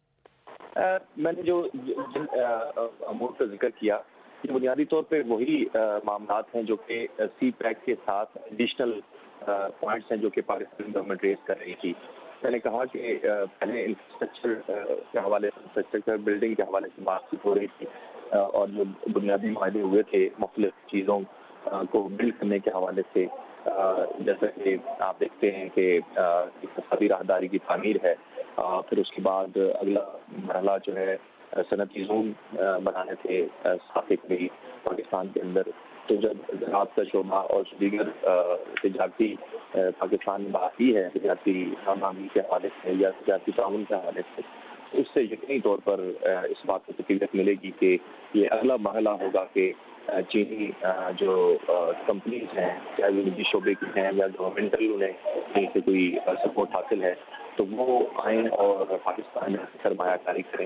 आ, मैंने जो जिन अमूर का जिक्र किया ये बुनियादी तौर पर वही मामलात हैं जो कि सी पैक के साथ एडिशनल पॉइंट्स हैं जो कि पाकिस्तान गवर्नमेंट रेज कर रही थी। मैंने कहा कि पहले इंफ्रास्ट्रक्चर के हवाले से इंफ्रास्ट्रक्चर बिल्डिंग के हवाले से बातचीत हो रही थी और जो बुनियादी मायदे हुए थे मुख्तलिफ चीज़ों को बिल्ड करने के हवाले से, जैसा कि आप देखते हैं कि इक़्तिसादी राहदारी की तामीर है, फिर उसके बाद अगला मरहला जो है सनती जोन बनाने थे साथ ही पाकिस्तान के अंदर। तो जब ज़राअत का शोबा और दीगर तजारती पाकिस्तान में बात की है तजारती हमआहंगी के हवाले से या तजारती ताउन के हवाले से, उससे यकीनी तौर पर इस बात को तकीदत मिलेगी कि ये अगला मरहला होगा कि चीनी जो कंपनीज हैं, चाहे वो निजी शोबे की हैं या गवर्नमेंटल उन्हें कहीं से कोई सपोर्ट हासिल है, तो वो आएँ और पाकिस्तान में सरमायाकारी करें।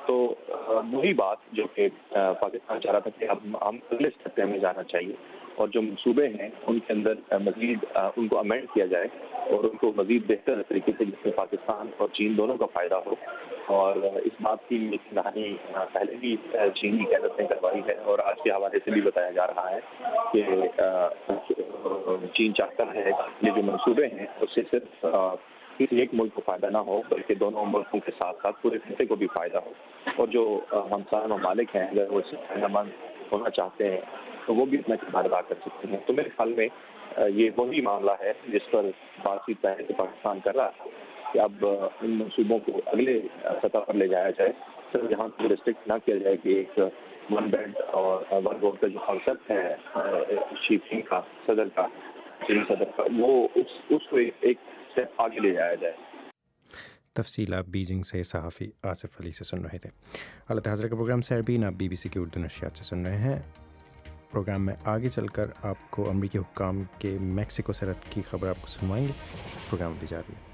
تو وہی بات جو کہ پاکستان چاہ رہا تھا کہ اب ہم اگلے اسٹیپ پہ ہمیں جانا چاہیے اور جو منصوبے ہیں ان کے اندر مزید ان کو امینڈ کیا جائے اور ان کو مزید بہتر طریقے سے جس میں پاکستان اور چین دونوں کا فائدہ ہو. اور اس بات کی نگرانی پہلے بھی چینی قیادت نے کروائی ہے اور آج کے حوالے سے بھی بتایا جا رہا ہے کہ چین چاہتا ہے یہ جو منصوبے ہیں اس سے صرف کسی ایک ملک کو فائدہ نہ ہو بلکہ دونوں ملکوں کے ساتھ ساتھ پورے خطے کو بھی فائدہ ہو. اور جو ہمسایہ ممالک ہیں اگر وہ اس سے فائدہ مند ہونا چاہتے ہیں تو وہ بھی اپنا کردار ادا کر سکتے ہیں. تو میرے خیال میں یہ وہی معاملہ ہے جس پر بات چیت پہلے سے پاکستان کر رہا تھا کہ اب ان منصوبوں کو اگلے سطح پر لے جایا جائے. صرف یہاں کو ریسٹرکٹ نہ کیا جائے کہ ایک ون بیلٹ اور ون روڈ کا جو کانسیپٹ ہے شی جن کا صدر کا چینی صدر کا وہ اس اس کو ایک اسٹیپ آگے لے جایا جائے. تفصیلات بیجنگ سے صحافی آصف علی سے سن رہے تھے. حالت حاضر کا پروگرام سیربین آپ بی بی سی کی اردو نشریات سے سن رہے ہیں. پروگرام میں آگے چل کر آپ کو امریکی حکام کے میکسیکو سرحد کی خبر آپ کو سنوائیں گے. پروگرام بھی جاری ہے.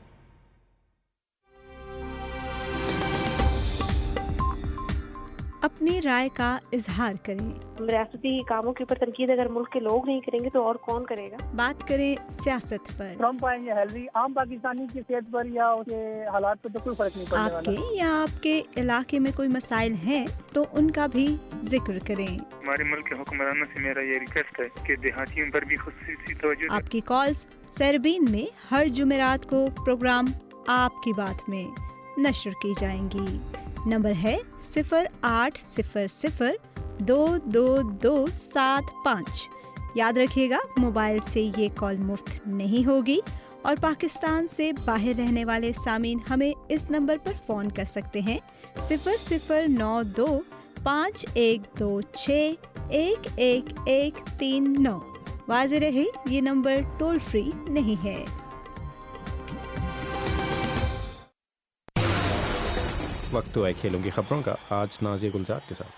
اپنی رائے کا اظہار کریں. ریاستی کاموں کے اوپر تنقید اگر ملک کے لوگ نہیں کریں گے تو اور کون کرے گا. بات کریں سیاست پر. ٹرمپ آئیں یا ہیلری عام پاکستانی کی صحت پر یا اس کے حالات پر تو کوئی فرق نہیں پڑنے والا. آپ کے یا آپ کے علاقے میں کوئی مسائل ہیں تو ان کا بھی ذکر کریں. ہمارے ملک کے حکمرانوں سے میرا یہ ریکویسٹ ہے کہ دیہاتیوں پر بھی خصوصی توجہ. آپ کی کالز سیربین میں ہر جمعرات کو پروگرام آپ کی بات میں نشر کی جائیں گی. نمبر ہے صفر آٹھ صفر صفر دو دو دو سات پانچ. یاد رکھیے گا موبائل سے یہ کال مفت نہیں ہوگی اور پاکستان سے باہر رہنے والے سامعین ہمیں اس نمبر پر فون کر سکتے ہیں صفر صفر نو دو پانچ ایک دو چھ ایک ایک ایک تین نو. واضح رہے یہ نمبر ٹول فری نہیں ہے. وقت تو ہے کھیلوں کی خبروں کا. آج نازیہ گلزار کے ساتھ.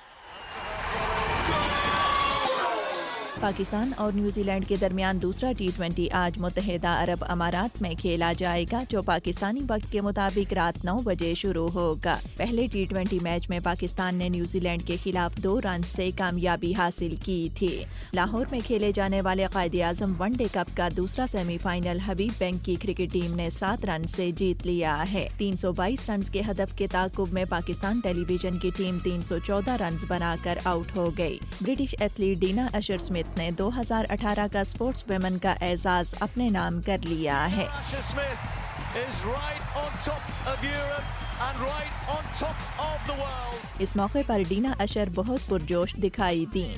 پاکستان اور نیوزی لینڈ کے درمیان دوسرا ٹی ٹوینٹی آج متحدہ عرب امارات میں کھیلا جائے گا جو پاکستانی وقت کے مطابق رات نو بجے شروع ہوگا. پہلے ٹی ٹوینٹی میچ میں پاکستان نے نیوزی لینڈ کے خلاف دو رن سے کامیابی حاصل کی تھی. لاہور میں کھیلے جانے والے Quaid Azam one day cup کا دوسرا سیمی فائنل حبیب بینک کی کرکٹ ٹیم نے سات رن سے جیت لیا ہے. تین سو بائیس رنز کے ہدف کے تعاقب میں پاکستان ٹیلی ویژن کی ٹیم تین سو چودہ رنز بنا کر آؤٹ ہو گئی. British athlete Dina Asher Smith نے دو ہزار اٹھارہ کا اسپورٹس ویمن کا اعزاز اپنے نام کر لیا ہے. اس موقع پر ڈینا اشر بہت پرجوش دکھائی دیں.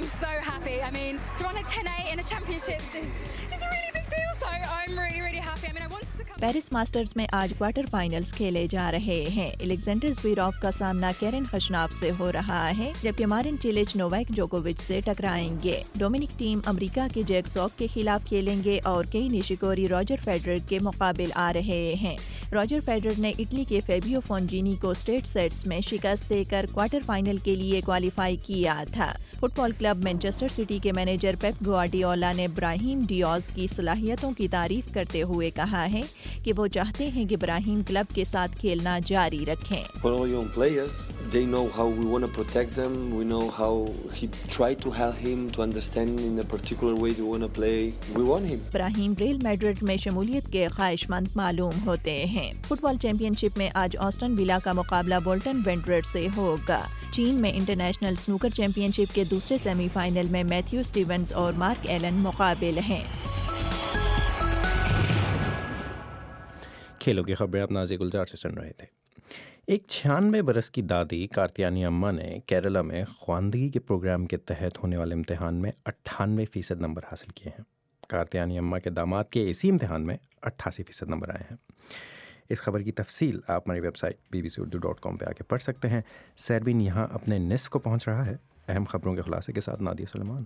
پیرس ماسٹرز میں آج کوارٹر فائنلز کھیلے جا رہے ہیں. الیگزینڈر زویروف کا سامنا کیرن خشناف سے ہو رہا ہے جبکہ مارن چیلچ نوواک جوکووچ سے ٹکرائیں گے. ڈومینک ٹیم امریکہ کے جیک ساک کے خلاف کھیلیں گے اور کئی نشیکوری راجر فیڈرر کے مقابل آ رہے ہیں. راجر فیڈرر نے اٹلی کے فیبیو فونجینی کو اسٹریٹ سیٹس میں شکست دے کر کوارٹر فائنل کے لیے کوالیفائی کیا تھا. Football club Manchester City کے مینیجر پیپ گواردیولا نے براہیم ڈیاز کی صلاحیتوں کی تعریف کرتے ہوئے کہا ہے کہ وہ چاہتے ہیں کہ براہیم کلب کے ساتھ کھیلنا جاری رکھیں. براہیم ریل میڈرڈ میں شمولیت کے خواہش مند معلوم ہوتے ہیں. فٹ بال چیمپئن شپ میں آج آسٹن ولا کا مقابلہ بولٹن وینڈرر سے ہوگا. چین میں انٹرنیشنل سنوکر چیمپئن شپ کے دوسرے سیمی فائنل میں میتھیو اسٹیونز اور مارک ایلن مقابل ہیں. کھیلوں کی خبریں آپ نازیہ گلزار سے سن رہے تھے. ایک چھیانوے برس کی دادی کارتیانی اماں نے کیرلا میں خواندگی کے پروگرام کے تحت ہونے والے امتحان میں اٹھانوے فیصد نمبر حاصل کیے ہیں. کارتیانی اماں کے داماد کے اسی امتحان میں اٹھاسی فیصد نمبر آئے ہیں. اس خبر کی تفصیل آپ ہماری website B be C Urdu dot com پہ آ کے پڑھ سکتے ہیں. سیربین یہاں اپنے نصف کو پہنچ رہا ہے. اہم خبروں کے خلاصے کے ساتھ نادیہ سلیمان.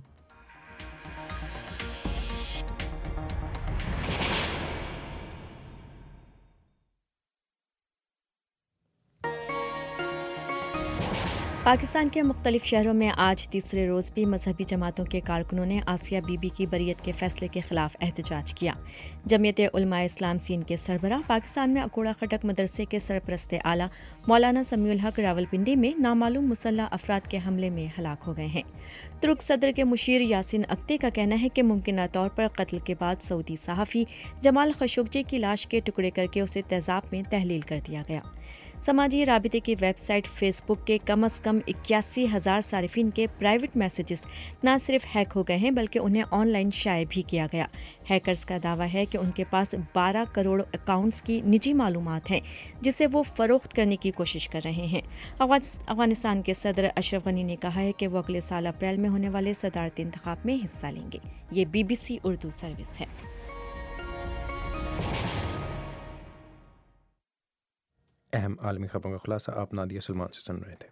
پاکستان کے مختلف شہروں میں آج تیسرے روز بھی مذہبی جماعتوں کے کارکنوں نے آسیہ بی بی کی بریت کے فیصلے کے خلاف احتجاج کیا۔ جمعیت علماء اسلام سندھ کے سربراہ پاکستان میں اکوڑا خٹک مدرسے کے سرپرست اعلیٰ مولانا سمیع الحق راولپنڈی میں نامعلوم مسلح افراد کے حملے میں ہلاک ہو گئے ہیں۔ ترک صدر کے مشیر یاسین اکتے کا کہنا ہے کہ ممکنہ طور پر قتل کے بعد سعودی صحافی جمال خشوگی کی لاش کے ٹکڑے کر کے اسے تیزاب میں تحلیل کر دیا گیا۔ سماجی رابطے کی ویب سائٹ فیس بک کے کم از کم اکیاسی ہزار صارفین کے پرائیویٹ میسیجز نہ صرف ہیک ہو گئے ہیں بلکہ انہیں آن لائن شائع بھی کیا گیا۔ ہیکرز کا دعویٰ ہے کہ ان کے پاس بارہ کروڑ اکاؤنٹس کی نجی معلومات ہیں جسے وہ فروخت کرنے کی کوشش کر رہے ہیں۔ افغانستان کے صدر اشرف غنی نے کہا ہے کہ وہ اگلے سال اپریل میں ہونے والے صدارتی انتخاب میں حصہ لیں گے۔ یہ B be C Urdu service ہے۔ اہم عالمی خبروں کا خلاصہ آپ نادیہ سلمان سے سن رہے تھے۔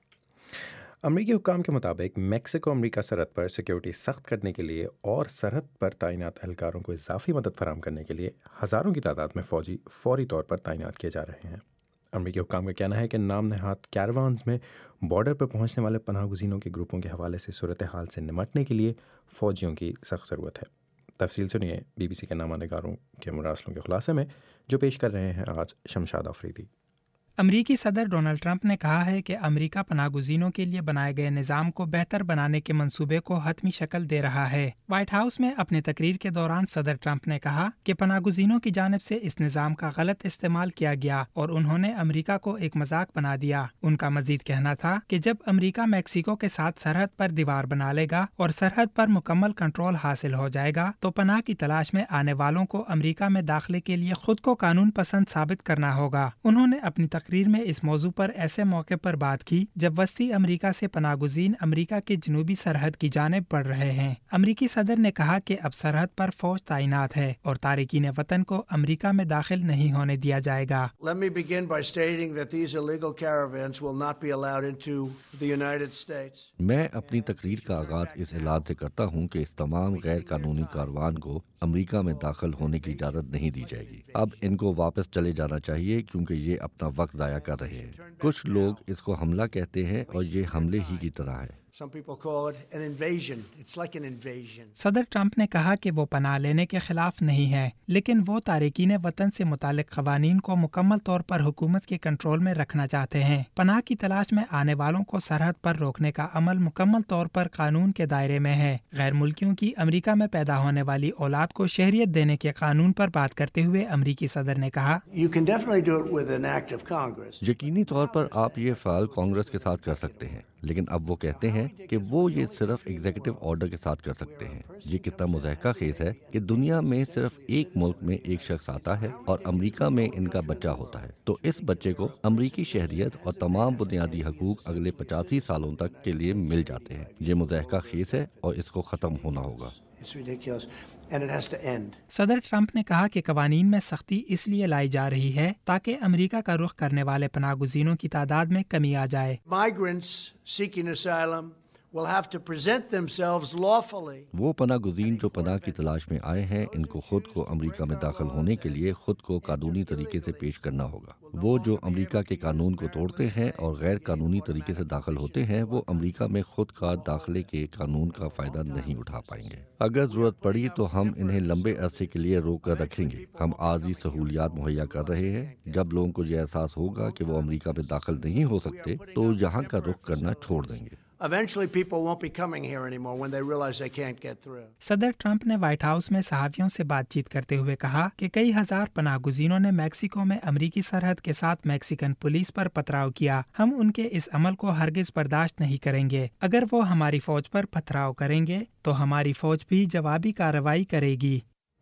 امریکی حکام کے مطابق میکسیکو امریکہ سرحد پر سیکیورٹی سخت کرنے کے لیے اور سرحد پر تعینات اہلکاروں کو اضافی مدد فراہم کرنے کے لیے ہزاروں کی تعداد میں فوجی فوری طور پر تعینات کیے جا رہے ہیں۔ امریکی حکام کا کہنا ہے کہ نام نہاد کیروانز میں بارڈر پر پہنچنے والے پناہ گزینوں کے گروپوں کے حوالے سے صورتحال سے نمٹنے کے لیے فوجیوں کی سخت ضرورت ہے۔ تفصیل سنیے بی بی سی کے نامہ نگاروں کے مراسلوں کے خلاصے میں جو پیش کر رہے ہیں آج شمشاد آفریدی۔ امریکی صدر ڈونلڈ ٹرمپ نے کہا ہے کہ امریکہ پناہ گزینوں کے لیے بنائے گئے نظام کو بہتر بنانے کے منصوبے کو حتمی شکل دے رہا ہے۔ وائٹ ہاؤس میں اپنی تقریر کے دوران صدر ٹرمپ نے کہا کہ پناہ گزینوں کی جانب سے اس نظام کا غلط استعمال کیا گیا اور انہوں نے امریکہ کو ایک مذاق بنا دیا۔ ان کا مزید کہنا تھا کہ جب امریکہ میکسیکو کے ساتھ سرحد پر دیوار بنا لے گا اور سرحد پر مکمل کنٹرول حاصل ہو جائے گا تو پناہ کی تلاش میں آنے والوں کو امریکہ میں داخلے کے لیے خود کو قانون پسند ثابت کرنا ہوگا۔ انہوں نے اپنی تقریر میں اس موضوع پر ایسے موقع پر بات کی جب وسطی امریکہ سے پناہ گزین امریکہ کے جنوبی سرحد کی جانب بڑھ رہے ہیں۔ امریکی صدر نے کہا کہ اب سرحد پر فوج تعینات ہے اور تارکین وطن کو امریکہ میں داخل نہیں ہونے دیا جائے گا۔ Let me begin by stating that these illegal caravans will not be allowed into the United States. میں اپنی تقریر کا آغاز اس اعلان سے کرتا ہوں کہ اس تمام غیر قانونی کاروان کو امریکہ میں داخل ہونے کی اجازت نہیں دی جائے گی۔ اب ان کو واپس چلے جانا چاہیے کیونکہ یہ اپنا وقت ضائع کر رہے ہیں۔ کچھ لوگ اس کو حملہ کہتے ہیں اور یہ حملے ہی کی طرح ہے۔ Some people call it an invasion. It's like an invasion. صدر ٹرمپ نے کہا کہ وہ پناہ لینے کے خلاف نہیں ہے لیکن وہ تارکین وطن سے متعلق قوانین کو مکمل طور پر حکومت کے کنٹرول میں رکھنا چاہتے ہیں۔ پناہ کی تلاش میں آنے والوں کو سرحد پر روکنے کا عمل مکمل طور پر قانون کے دائرے میں ہے۔ غیر ملکیوں کی امریکہ میں پیدا ہونے والی اولاد کو شہریت دینے کے قانون پر بات کرتے ہوئے امریکی صدر نے کہا You can definitely do it with an act of Congress. یقینی طور پر آپ یہ فعال کانگریس کے ساتھ کر سکتے ہیں لیکن اب وہ کہتے ہیں کہ وہ یہ صرف ایگزیکٹو آرڈر کے ساتھ کر سکتے ہیں۔ یہ کتنا مضحکہ خیز ہے کہ دنیا میں صرف ایک ملک میں ایک شخص آتا ہے اور امریکہ میں ان کا بچہ ہوتا ہے تو اس بچے کو امریکی شہریت اور تمام بنیادی حقوق اگلے پچاسی سالوں تک کے لیے مل جاتے ہیں۔ یہ مضحکہ خیز ہے اور اس کو ختم ہونا ہوگا۔ It's ridiculous and it has to end. صدر ٹرمپ نے کہا کہ قوانین میں سختی اس لیے لائی جا رہی ہے تاکہ امریکہ کا رخ کرنے والے پناہ گزینوں کی تعداد میں کمی آ جائے۔ Migrants seeking asylum will have to present themselves lawfully. وہ پناہ گزین جو پناہ کی تلاش میں آئے ہیں ان کو خود کو امریکہ میں داخل ہونے کے لیے خود کو قانونی طریقے سے پیش کرنا ہوگا۔ وہ جو امریکہ کے قانون کو توڑتے ہیں اور غیر قانونی طریقے سے داخل ہوتے ہیں وہ امریکہ میں خود کا داخلے کے قانون کا فائدہ نہیں اٹھا پائیں گے۔ اگر ضرورت پڑی تو ہم انہیں لمبے عرصے کے لیے روک کر رکھیں گے۔ ہم عارضی سہولیات مہیا کر رہے ہیں۔ جب لوگوں کو یہ احساس ہوگا کہ وہ امریکہ میں داخل نہیں ہو سکتے تو یہاں کا رخ کرنا چھوڑ دیں گے۔ Eventually people won't be coming here anymore when they realize they can't get through. صدر ٹرمپ نے وائٹ ہاؤس میں صحافیوں سے بات چیت کرتے ہوئے کہا کہ کئی ہزار پناہ گزینوں نے میکسیکو میں امریکی سرحد کے ساتھ میکسیکن پولیس پر پتھراؤ کیا۔ ہم ان کے اس عمل کو ہرگز برداشت نہیں کریں گے۔ اگر وہ ہماری فوج پر پتھراؤ کریں گے تو ہماری فوج بھی جوابی کارروائی کرے گی۔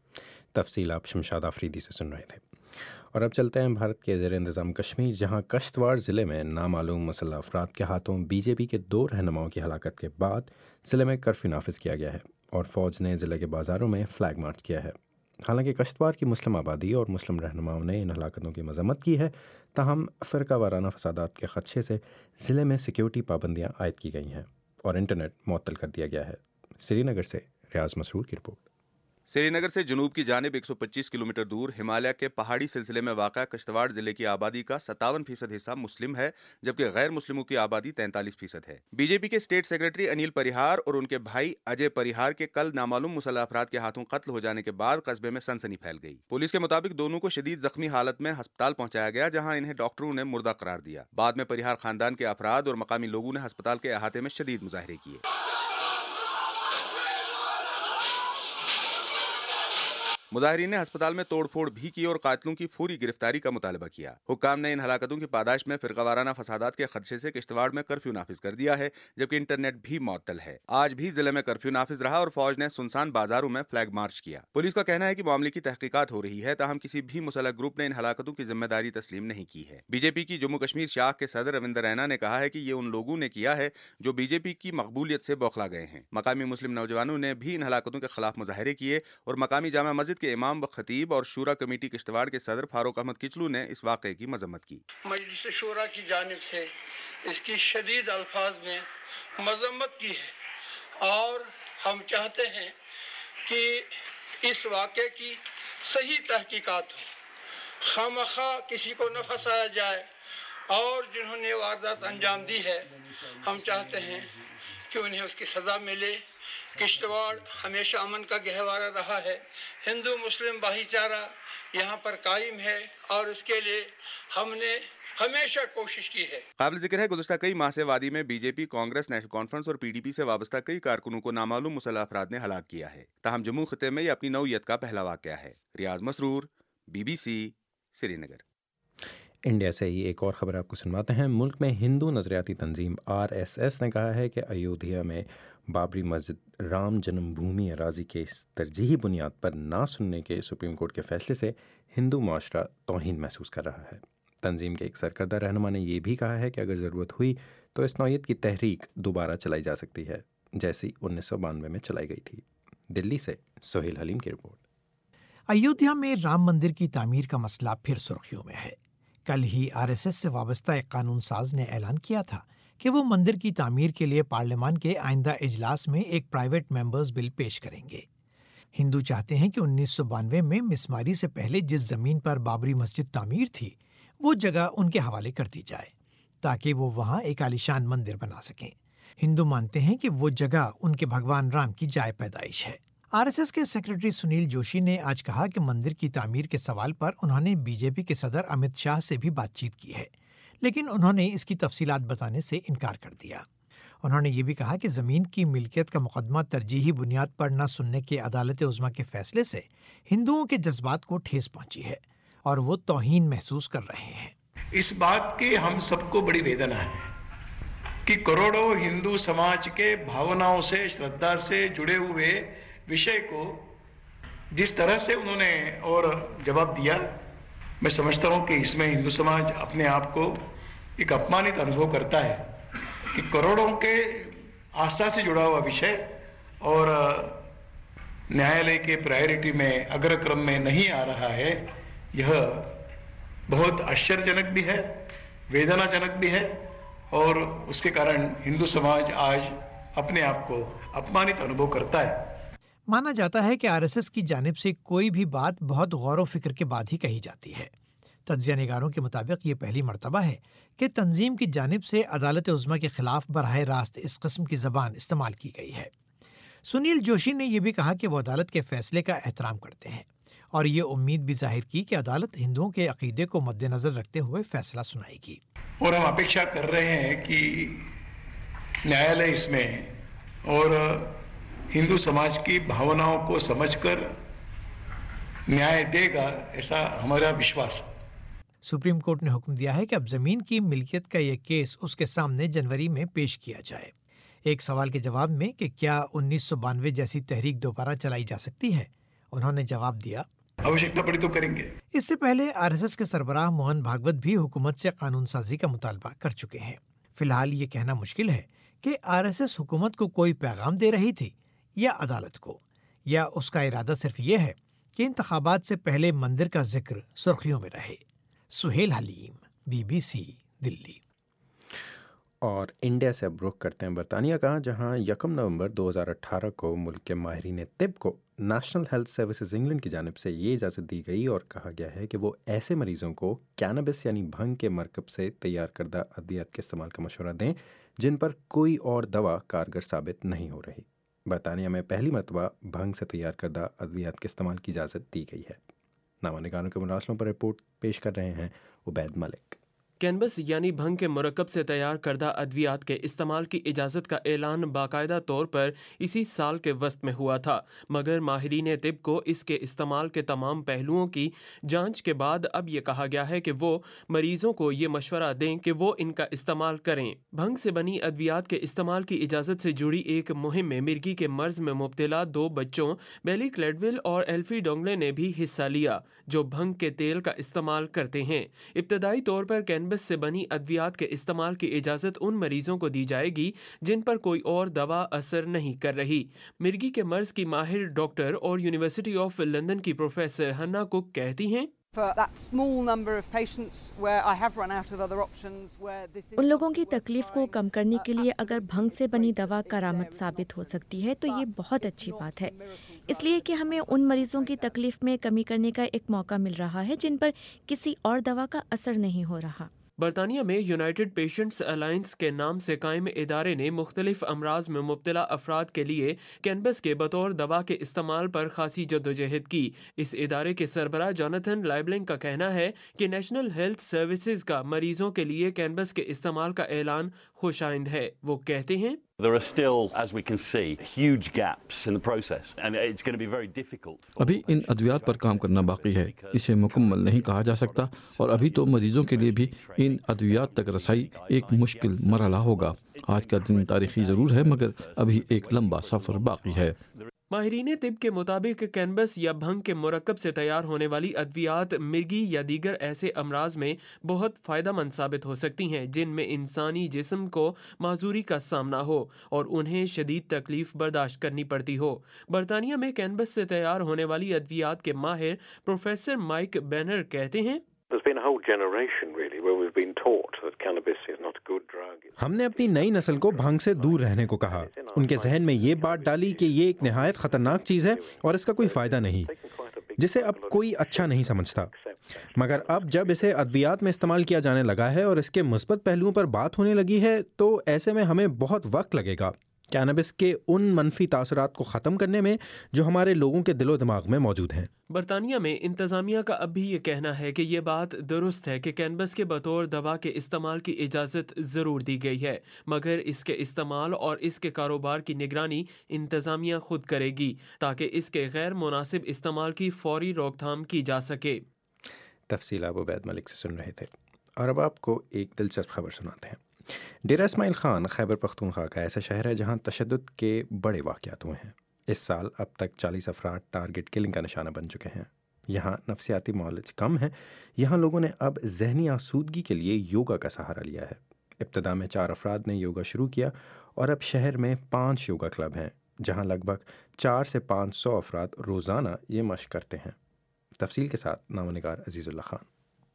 تفصیل آپ شمشاد آفریدی سے سن رہے تھے۔ اور اب چلتے ہیں بھارت کے زیر انتظام کشمیر، جہاں کشتواڑ ضلع میں نامعلوم مسلح افراد کے ہاتھوں بی جے پی کے دو رہنماؤں کی ہلاکت کے بعد ضلع میں کرفیو نافذ کیا گیا ہے اور فوج نے ضلع کے بازاروں میں فلیگ مارچ کیا ہے۔ حالانکہ کشتواڑ کی مسلم آبادی اور مسلم رہنماؤں نے ان ہلاکتوں کی مذمت کی ہے، تاہم فرقہ وارانہ فسادات کے خدشے سے ضلع میں سیکیورٹی پابندیاں عائد کی گئی ہیں اور انٹرنیٹ معطل کر دیا گیا ہے۔ سری نگر سے ریاض مسرور کی رپورٹ۔ سری نگر سے جنوب کی جانب ایک سو پچیس کلومیٹر دور ہمالیہ کے پہاڑی سلسلے میں واقع کشتواڑ ضلع کی آبادی کا ستاون فیصد حصہ مسلم ہے، جبکہ غیر مسلموں کی آبادی تینتالیس فیصد ہے۔ بی جے پی کے اسٹیٹ سیکرٹری انیل پریہار اور ان کے بھائی اجے پریہار کے کل نامعلوم مسلح افراد کے ہاتھوں قتل ہو جانے کے بعد قصبے میں سنسنی پھیل گئی۔ پولیس کے مطابق دونوں کو شدید زخمی حالت میں ہسپتال پہنچایا گیا، جہاں انہیں ڈاکٹروں نے مردہ قرار دیا۔ بعد میں پریہار خاندان کے افراد اور مقامی لوگوں نے ہسپتال کے احاطے میں شدید مظاہرے کیے۔ مظاہرین نے ہسپتال میں توڑ پھوڑ بھی کی اور قاتلوں کی فوری گرفتاری کا مطالبہ کیا۔ حکام نے ان ہلاکتوں کی پاداش میں فرقہ وارانہ فسادات کے خدشے سے کشتواڑ میں کرفیو نافذ کر دیا ہے، جبکہ انٹرنیٹ بھی معطل ہے۔ آج بھی ضلع میں کرفیو نافذ رہا اور فوج نے سنسان بازاروں میں فلیگ مارچ کیا۔ پولیس کا کہنا ہے کہ معاملے کی تحقیقات ہو رہی ہے، تاہم کسی بھی مسلح گروپ نے ان ہلاکتوں کی ذمہ داری تسلیم نہیں کی ہے۔ بی جے پی کی جموں کشمیر شاخ کے صدر روندر رینا نے کہا ہے کہ یہ ان لوگوں نے کیا ہے جو بی جے پی کی مقبولیت سے بوکھلا گئے ہیں۔ مقامی مسلم نوجوانوں نے بھی ان ہلاکتوں کے خلاف مظاہرے کیے اور مقامی جامع مسجد کے امام و خطیب اور شورا کمیٹی کشتواڑ کے صدر فاروق احمد کچلو نے اس واقعے کی مذمت کی۔ مجلس شورا کی جانب سے اس کی شدید الفاظ میں مذمت کی ہے اور ہم چاہتے ہیں کہ اس واقعے کی صحیح تحقیقات ہو، خامخواہ کسی کو نہ پھنسایا جائے، اور جنہوں نے واردات انجام دی ہے ہم چاہتے ہیں کہ انہیں اس کی سزا ملے۔ کشتواڑ ہمیشہ امن کا گہوارہ رہا ہے، ہندو مسلم بھائی چارہ یہاں پر قائم ہے اور اس کے لیے ہم نے ہمیشہ کوشش کی ہے۔ قابل ذکر ہے گزشتہ کئی ماہ سے وادی میں B J P, Congress, National Conference اور پی ڈی پی سے وابستہ کئی کارکنوں کو نامعلوم مسلح افراد نے ہلاک کیا ہے۔ تاہم جموں خطے میں یہ اپنی نوعیت کا پہلا واقعہ ہے۔ Riyaz Masroor, B be C, Srinagar. India سے ہی ایک اور خبر آپ کو سنواتے ہیں۔ ملک میں ہندو نظریاتی تنظیم آر ایس ایس نے کہا ہے کہ ایودھیا میں بابری مسجد رام جنم بھومی اراضی کے اس ترجیحی بنیاد پر نہ سننے کے سپریم کورٹ کے فیصلے سے ہندو معاشرہ توہین محسوس کر رہا ہے۔ تنظیم کے ایک سرکردہ رہنما نے یہ بھی کہا ہے کہ اگر ضرورت ہوئی تو اس نوعیت کی تحریک دوبارہ چلائی جا سکتی ہے، جیسی انیس سو بانوے میں چلائی گئی تھی۔ دلی سے سہیل حلیم کی رپورٹ۔ ایودھیا میں رام مندر کی تعمیر کا مسئلہ پھر سرخیوں میں ہے۔ کل ہی آر ایس ایس سے وابستہ ایک قانون ساز نے اعلان کیا تھا کہ وہ مندر کی تعمیر کے لیے پارلیمان کے آئندہ اجلاس میں ایک پرائیویٹ ممبرز بل پیش کریں گے۔ ہندو چاہتے ہیں کہ انیس سو بانوے میں مسماری سے پہلے جس زمین پر بابری مسجد تعمیر تھی وہ جگہ ان کے حوالے کر دی جائے تاکہ وہ وہاں ایک عالیشان مندر بنا سکیں۔ ہندو مانتے ہیں کہ وہ جگہ ان کے بھگوان رام کی جائے پیدائش ہے۔ آر ایس ایس کے سیکرٹری سنیل جوشی نے آج کہا کہ مندر کی تعمیر کے سوال پر انہوں نے بی جے پی کے صدر امت شاہ سے بھی بات چیت کی ہے، لیکن انہوں نے اس کی تفصیلات بتانے سے انکار کر دیا۔ انہوں نے یہ بھی کہا کہ زمین کی ملکیت کا مقدمہ ترجیحی بنیاد پر نہ سننے کے عدالت عظمیٰ کے فیصلے سے ہندوؤں کے جذبات کو ٹھیس پہنچی ہے اور وہ توہین محسوس کر رہے ہیں۔ اس بات کی ہم سب کو بڑی ویدنا ہے کہ کروڑوں ہندو سماج کے بھاوناؤں سے، شردھا سے جڑے ہوئے وشے کو جس طرح سے انہوں نے اور جواب دیا، میں سمجھتا ہوں کہ اس میں ہندو سماج اپنے آپ کو ایک اپمانت انوبھو کرتا ہے کہ کروڑوں کے آستھا سے جڑا ہوا وشے اور نیالے کے پرائیورٹی میں اگرکرم میں نہیں آ رہا ہے۔ یہ بہت آشچر جنک بھی ہے، ویدنا جنک بھی ہے، اور اس کے کارن ہندو سماج آج اپنے آپ کو اپمانت انوبھو کرتا ہے۔ مانا جاتا ہے کہ آر ایس ایس کی جانب سے کوئی بھی بات بہت غور و فکر کے بعد ہی کہی جاتی ہے۔ تجزیہ نگاروں کے مطابق یہ پہلی مرتبہ ہے کہ تنظیم کی جانب سے عدالت عظمیٰ کے خلاف براہ راست اس قسم کی زبان استعمال کی گئی ہے۔ سنیل جوشی نے یہ بھی کہا کہ وہ عدالت کے فیصلے کا احترام کرتے ہیں اور یہ امید بھی ظاہر کی کہ عدالت ہندوؤں کے عقیدے کو مد نظر رکھتے ہوئے فیصلہ سنائے گی۔ اور ہم اپیکشا کر رہے ہیں کہ نیالے اس میں اور ہندو سماج کی بھاوناؤں کو سمجھ کر نیائے دے گا، ایسا ہمارا وشواس ہے۔ سپریم کورٹ نے حکم دیا ہے کہ اب زمین کی ملکیت کا یہ کیس اس کے سامنے جنوری میں پیش کیا جائے۔ ایک سوال کے جواب میں کہ کیا انیس سو بانوے جیسی تحریک دوبارہ چلائی جا سکتی ہے، انہوں نے جواب دیا آوشکتا پڑی تو کریں گے۔ اس سے پہلے آر ایس ایس کے سربراہ موہن بھاگوت بھی حکومت سے قانون سازی کا مطالبہ کر چکے ہیں۔ فی الحال یہ کہنا مشکل ہے کہ آر ایس ایس حکومت کو کوئی پیغام دے رہی تھی یا عدالت کو، یا اس کا ارادہ صرف یہ ہے کہ انتخابات سے پہلے مندر کا ذکر سرخیوں میں رہے۔ Sohail Haleem, B be C, Delhi. اور انڈیا سے اب رخ کرتے ہیں برطانیہ کا، جہاں یکم نومبر دو ہزار اٹھارہ کو ملک کے ماہرین طب کو نیشنل ہیلتھ سروسز انگلینڈ کی جانب سے یہ اجازت دی گئی اور کہا گیا ہے کہ وہ ایسے مریضوں کو کینابس یعنی بھنگ کے مرکب سے تیار کردہ ادویات کے استعمال کا مشورہ دیں جن پر کوئی اور دوا کارگر ثابت نہیں ہو رہی۔ برطانیہ میں پہلی مرتبہ بھنگ سے تیار کردہ ادویات کے استعمال کی اجازت دی گئی ہے۔ نامہ نگاروں کے مراسلوں پر رپورٹ پیش کر رہے ہیں عبید ملک۔ کینبس یعنی بھنگ کے مرکب سے تیار کردہ ادویات کے استعمال کی اجازت کا اعلان باقاعدہ طور پر اسی سال کے وسط میں ہوا تھا، مگر ماہرین طب کو اس کے استعمال کے تمام پہلوؤں کی جانچ کے بعد اب یہ کہا گیا ہے کہ وہ مریضوں کو یہ مشورہ دیں کہ وہ ان کا استعمال کریں۔ بھنگ سے بنی ادویات کے استعمال کی اجازت سے جڑی ایک مہم میں مرگی کے مرض میں مبتلا دو بچوں بیلی کلیڈول اور ایلفی ڈونگلے نے بھی حصہ لیا، جو بھنگ کے تیل کا استعمال کرتے ہیں۔ ابتدائی طور پر کینبس سے بنی ادویات کے استعمال کی اجازت ان مریضوں کو دی جائے گی جن پر کوئی اور دوا اثر نہیں کر رہی۔ مرگی کے مرض کی ماہر ڈاکٹر اور یونیورسٹی آف لندن کی پروفیسر ہنا کوک کہتی ہیں، ان لوگوں کی تکلیف کو کم کرنے کے لیے اگر بھنگ سے بنی دوا کارآمد ثابت ہو سکتی ہے تو یہ بہت اچھی بات ہے، اس لیے کہ ہمیں ان مریضوں کی تکلیف میں کمی کرنے کا ایک موقع مل رہا ہے جن پر کسی اور دوا کا اثر نہیں ہو رہا۔ برطانیہ میں یونائٹڈ پیشنٹس الائنس کے نام سے قائم ادارے نے مختلف امراض میں مبتلا افراد کے لیے کینبس کے بطور دوا کے استعمال پر خاصی جدوجہد کی۔ اس ادارے کے سربراہ جوناتھن لائبلنگ کا کہنا ہے کہ نیشنل ہیلتھ سروسز کا مریضوں کے لیے کینبس کے استعمال کا اعلان خوش آئند ہے۔ وہ کہتے ہیں، There are still, as we can see, huge gaps in the process, and it's going to be very difficult. ابھی ان ادویات پر کام کرنا باقی ہے، اسے مکمل نہیں کہا جا سکتا، اور ابھی تو مریضوں کے لیے بھی ان ادویات تک رسائی ایک مشکل مرحلہ ہوگا۔ آج کا دن تاریخی ضرور ہے، مگر ابھی ایک لمبا سفر باقی ہے۔ ماہرین طب کے مطابق کینبس یا بھنگ کے مرکب سے تیار ہونے والی ادویات مرگی یا دیگر ایسے امراض میں بہت فائدہ مند ثابت ہو سکتی ہیں جن میں انسانی جسم کو معذوری کا سامنا ہو اور انہیں شدید تکلیف برداشت کرنی پڑتی ہو۔ برطانیہ میں کینبس سے تیار ہونے والی ادویات کے ماہر پروفیسر مائک بینر کہتے ہیں، ہم نے اپنی نئی نسل کو بھنگ سے دور رہنے کو کہا، ان کے ذہن میں یہ بات ڈالی کہ یہ ایک نہایت خطرناک چیز ہے اور اس کا کوئی فائدہ نہیں، جسے اب کوئی اچھا نہیں سمجھتا۔ مگر اب جب اسے ادویات میں استعمال کیا جانے لگا ہے اور اس کے مثبت پہلوؤں پر بات ہونے لگی ہے تو ایسے میں ہمیں بہت وقت لگے گا کینابس کے ان منفی تاثرات کو ختم کرنے میں جو ہمارے لوگوں کے دل و دماغ میں موجود ہیں۔ برطانیہ میں انتظامیہ کا اب بھی یہ کہنا ہے کہ یہ بات درست ہے کہ کینبس کے بطور دوا کے استعمال کی اجازت ضرور دی گئی ہے، مگر اس کے استعمال اور اس کے کاروبار کی نگرانی انتظامیہ خود کرے گی تاکہ اس کے غیر مناسب استعمال کی فوری روک تھام کی جا سکے۔ تفصیل آپ عبید ملک سے سن رہے تھے، اور اب آپ کو ایک دلچسپ خبر سناتے ہیں۔ ڈیرہ اسماعیل خان خیبر پختونخوا کا ایسا شہر ہے جہاں تشدد کے بڑے واقعات ہوئے ہیں۔ اس سال اب تک چالیس افراد ٹارگٹ کلنگ کا نشانہ بن چکے ہیں۔ یہاں نفسیاتی معالج کم ہیں، یہاں لوگوں نے اب ذہنی آسودگی کے لیے یوگا کا سہارا لیا ہے۔ ابتدا میں چار افراد نے یوگا شروع کیا اور اب شہر میں پانچ یوگا کلب ہیں جہاں لگ بھگ چار سے پانچ سو افراد روزانہ یہ مشق کرتے ہیں۔ تفصیل کے ساتھ نامہ نگار عزیز اللہ خان۔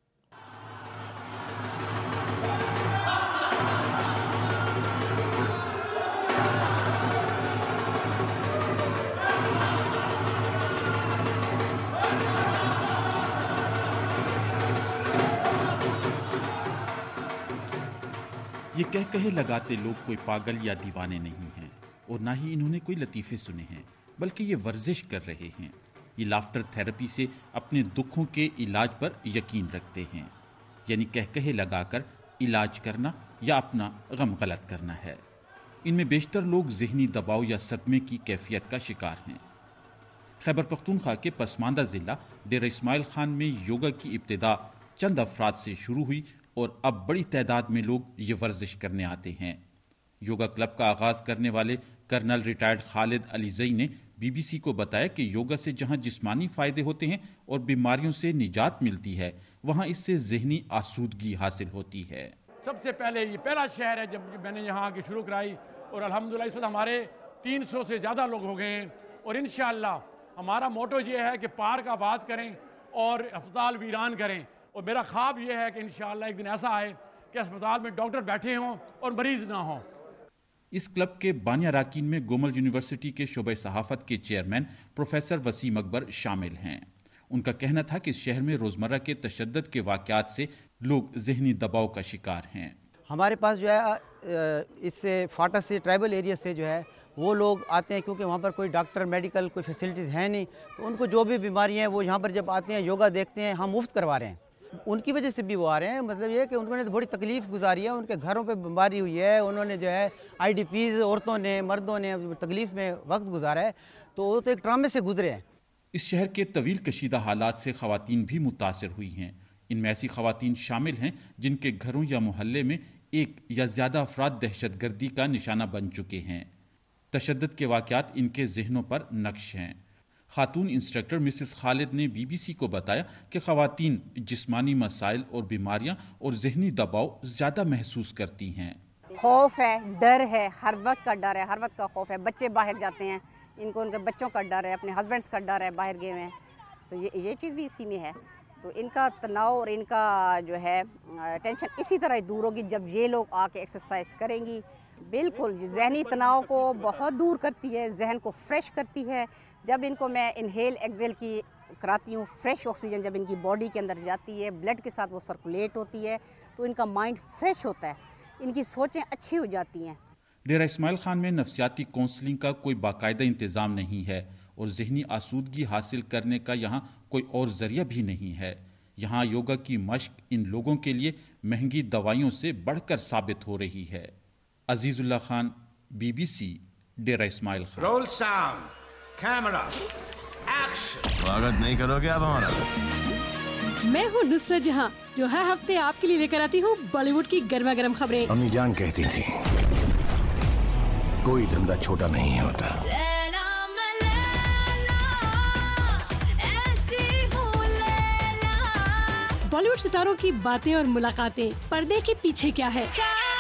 یہ کہہ کہے لگاتے لوگ کوئی پاگل یا دیوانے نہیں ہیں، اور نہ ہی انہوں نے کوئی لطیفے سنے ہیں، بلکہ یہ ورزش کر رہے ہیں۔ یہ لافٹر تھیراپی سے اپنے دکھوں کے علاج پر یقین رکھتے ہیں، یعنی کہہ کہے لگا کر علاج کرنا یا اپنا غم غلط کرنا ہے۔ ان میں بیشتر لوگ ذہنی دباؤ یا صدمے کی کیفیت کا شکار ہیں۔ خیبر پختونخوا کے پسماندہ ضلع ڈیرہ اسماعیل خان میں یوگا کی ابتدا چند افراد سے شروع ہوئی اور اب بڑی تعداد میں لوگ یہ ورزش کرنے آتے ہیں۔ یوگا کلب کا آغاز کرنے والے colonel retired Khalid Alizai نے بی بی سی کو بتایا کہ یوگا سے جہاں جسمانی فائدے ہوتے ہیں اور بیماریوں سے نجات ملتی ہے، وہاں اس سے ذہنی آسودگی حاصل ہوتی ہے۔ سب سے پہلے یہ پہلا شہر ہے جب میں نے یہاں کی شروع کرائی، اور الحمدللہ اس وقت ہمارے تین سو سے زیادہ لوگ ہو گئے ہیں، اور انشاءاللہ ہمارا موٹو یہ ہے کہ پارک آباد کریں اور ہسپتال ویران کریں، اور میرا خواب یہ ہے کہ انشاءاللہ ایک دن ایسا آئے کہ اسپتال میں ڈاکٹر بیٹھے ہوں اور مریض نہ ہوں۔ اس کلب کے بانیہ اراکین میں گومل یونیورسٹی کے شعبہ صحافت کے چیئرمین پروفیسر وسیم اکبر شامل ہیں۔ ان کا کہنا تھا کہ اس شہر میں روزمرہ کے تشدد کے واقعات سے لوگ ذہنی دباؤ کا شکار ہیں۔ ہمارے پاس جو ہے اس سے فاٹا سے ٹرائبل ایریا سے جو ہے وہ لوگ آتے ہیں، کیونکہ وہاں پر کوئی ڈاکٹر میڈیکل کوئی فیسلٹیز ہیں نہیں، تو ان کو جو بھی بیماریاں ہیں وہ یہاں پر جب آتے ہیں یوگا دیکھتے ہیں، ہم مفت کروا رہے ہیں۔ ان کی وجہ سے بھی وہ آ رہے ہیں، مطلب یہ کہ انہوں نے بڑی تکلیف گزاری ہے، ان کے گھروں پہ بیماری ہوئی ہے، انہوں نے جو ہے آئی ڈی پیز عورتوں نے مردوں نے تکلیف میں وقت گزارا ہے، تو وہ تو ایک ٹرامے سے گزرے ہیں۔ اس شہر کے طویل کشیدہ حالات سے خواتین بھی متاثر ہوئی ہیں۔ ان میں ایسی خواتین شامل ہیں جن کے گھروں یا محلے میں ایک یا زیادہ افراد دہشت گردی کا نشانہ بن چکے ہیں۔ تشدد کے واقعات ان کے ذہنوں پر نقش ہیں۔ خاتون انسٹرکٹر مسز خالد نے بی بی سی کو بتایا کہ خواتین جسمانی مسائل اور بیماریاں اور ذہنی دباؤ زیادہ محسوس کرتی ہیں۔ خوف ہے، ڈر ہے، ہر وقت کا ڈر ہے، ہر وقت کا خوف ہے۔ بچے باہر جاتے ہیں، ان کو ان کے بچوں کا ڈر ہے، اپنے ہسبینڈس کا ڈر ہے، باہر گئے ہیں، تو یہ یہ چیز بھی اسی میں ہے۔ تو ان کا تناؤ اور ان کا جو ہے ٹینشن اسی طرح دور ہوگی جب یہ لوگ آ کے ایکسرسائز کریں گی۔ بالکل ذہنی تناؤ کو بہت دور کرتی ہے، ذہن کو فریش کرتی ہے۔ جب ان کو میں انہیل ایکزیل کی کراتی ہوں، فریش آکسیجن جب ان کی باڈی کے اندر جاتی ہے، بلڈ کے ساتھ وہ سرکولیٹ ہوتی ہے، تو ان کا مائنڈ فریش ہوتا ہے، ان کی سوچیں اچھی ہو جاتی ہیں۔ ڈیرہ اسماعیل خان میں نفسیاتی کونسلنگ کا کوئی باقاعدہ انتظام نہیں ہے اور ذہنی آسودگی حاصل کرنے کا یہاں کوئی اور ذریعہ بھی نہیں ہے۔ یہاں یوگا کی مشق ان لوگوں کے لیے مہنگی دوائیوں سے بڑھ کر ثابت ہو رہی ہے۔ Azizullah Khan, B be C, Dera Ismail Khan. Roll sound, camera, action. سواگت نہیں کرو گے آپ ہمارا؟ میں ہوں نصرت جہاں، جو ہر ہفتے آپ کے لیے لے کر آتی ہوں بالی ووڈ کی گرما گرم خبریں۔ امی جان کہتی تھی کوئی دھندا چھوٹا نہیں ہوتا۔ بالی ووڈ ستاروں کی باتیں اور ملاقاتیں، پردے کے پیچھے کیا ہے،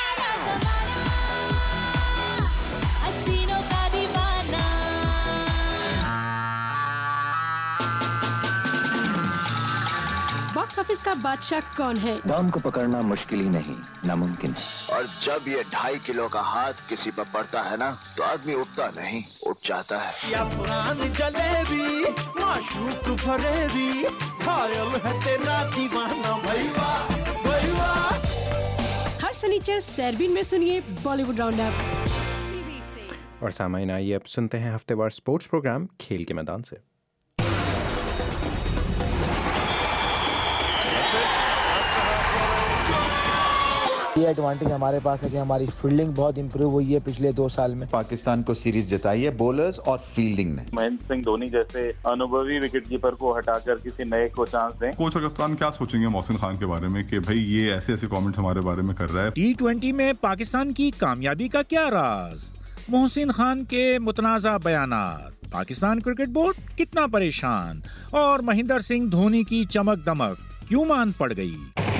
باکس آفس کا بادشاہ کون ہے؟ ڈان کو پکڑنا مشکل ہی نہیں، ناممکن ہے۔ اور جب یہ ڈھائی کلو کا ہاتھ کسی پر پڑتا ہے نا تو آدمی اٹھتا نہیں، اٹھ جاتا ہے۔ یا فران جلیبی، معشوق فریبی، حائل ہے تیرا دیوانہ بھائیوا بھائیوا۔ ہر سنیچر سیربین میں سنیے بالی ووڈ راؤنڈ اپ۔ اور سامعین آئیے اب سنتے ہیں ہفتے وار سپورٹس پروگرام کھیل کے میدان سے۔ یہ ایڈوانٹیج ہمارے پاس ہے کہ ہماری فیلڈنگ بہت امپروو ہوئی ہے پچھلے دو سال میں۔ پاکستان کو سیریز جتائی ہے بولرز اور فیلڈنگ نے۔ مہندر سنگھ دھونی جیسے انوبھوی وکٹ کیپر کو ہٹا کر کسی نئے کو چانس دیں۔ کوچ اور کپتان کیا سوچیں گے محسن خان کے بارے میں کہ بھائی یہ ایسے ایسے کامنٹ ہمارے بارے میں کر رہا ہے۔ ٹی ٹوینٹی میں پاکستان کی کامیابی کا کیا راز؟ محسن خان کے متنازع بیانات، پاکستان کرکٹ بورڈ کتنا پریشان، اور مہندر سنگھ دھونی کی چمک دمک کیوں مان پڑ گئی؟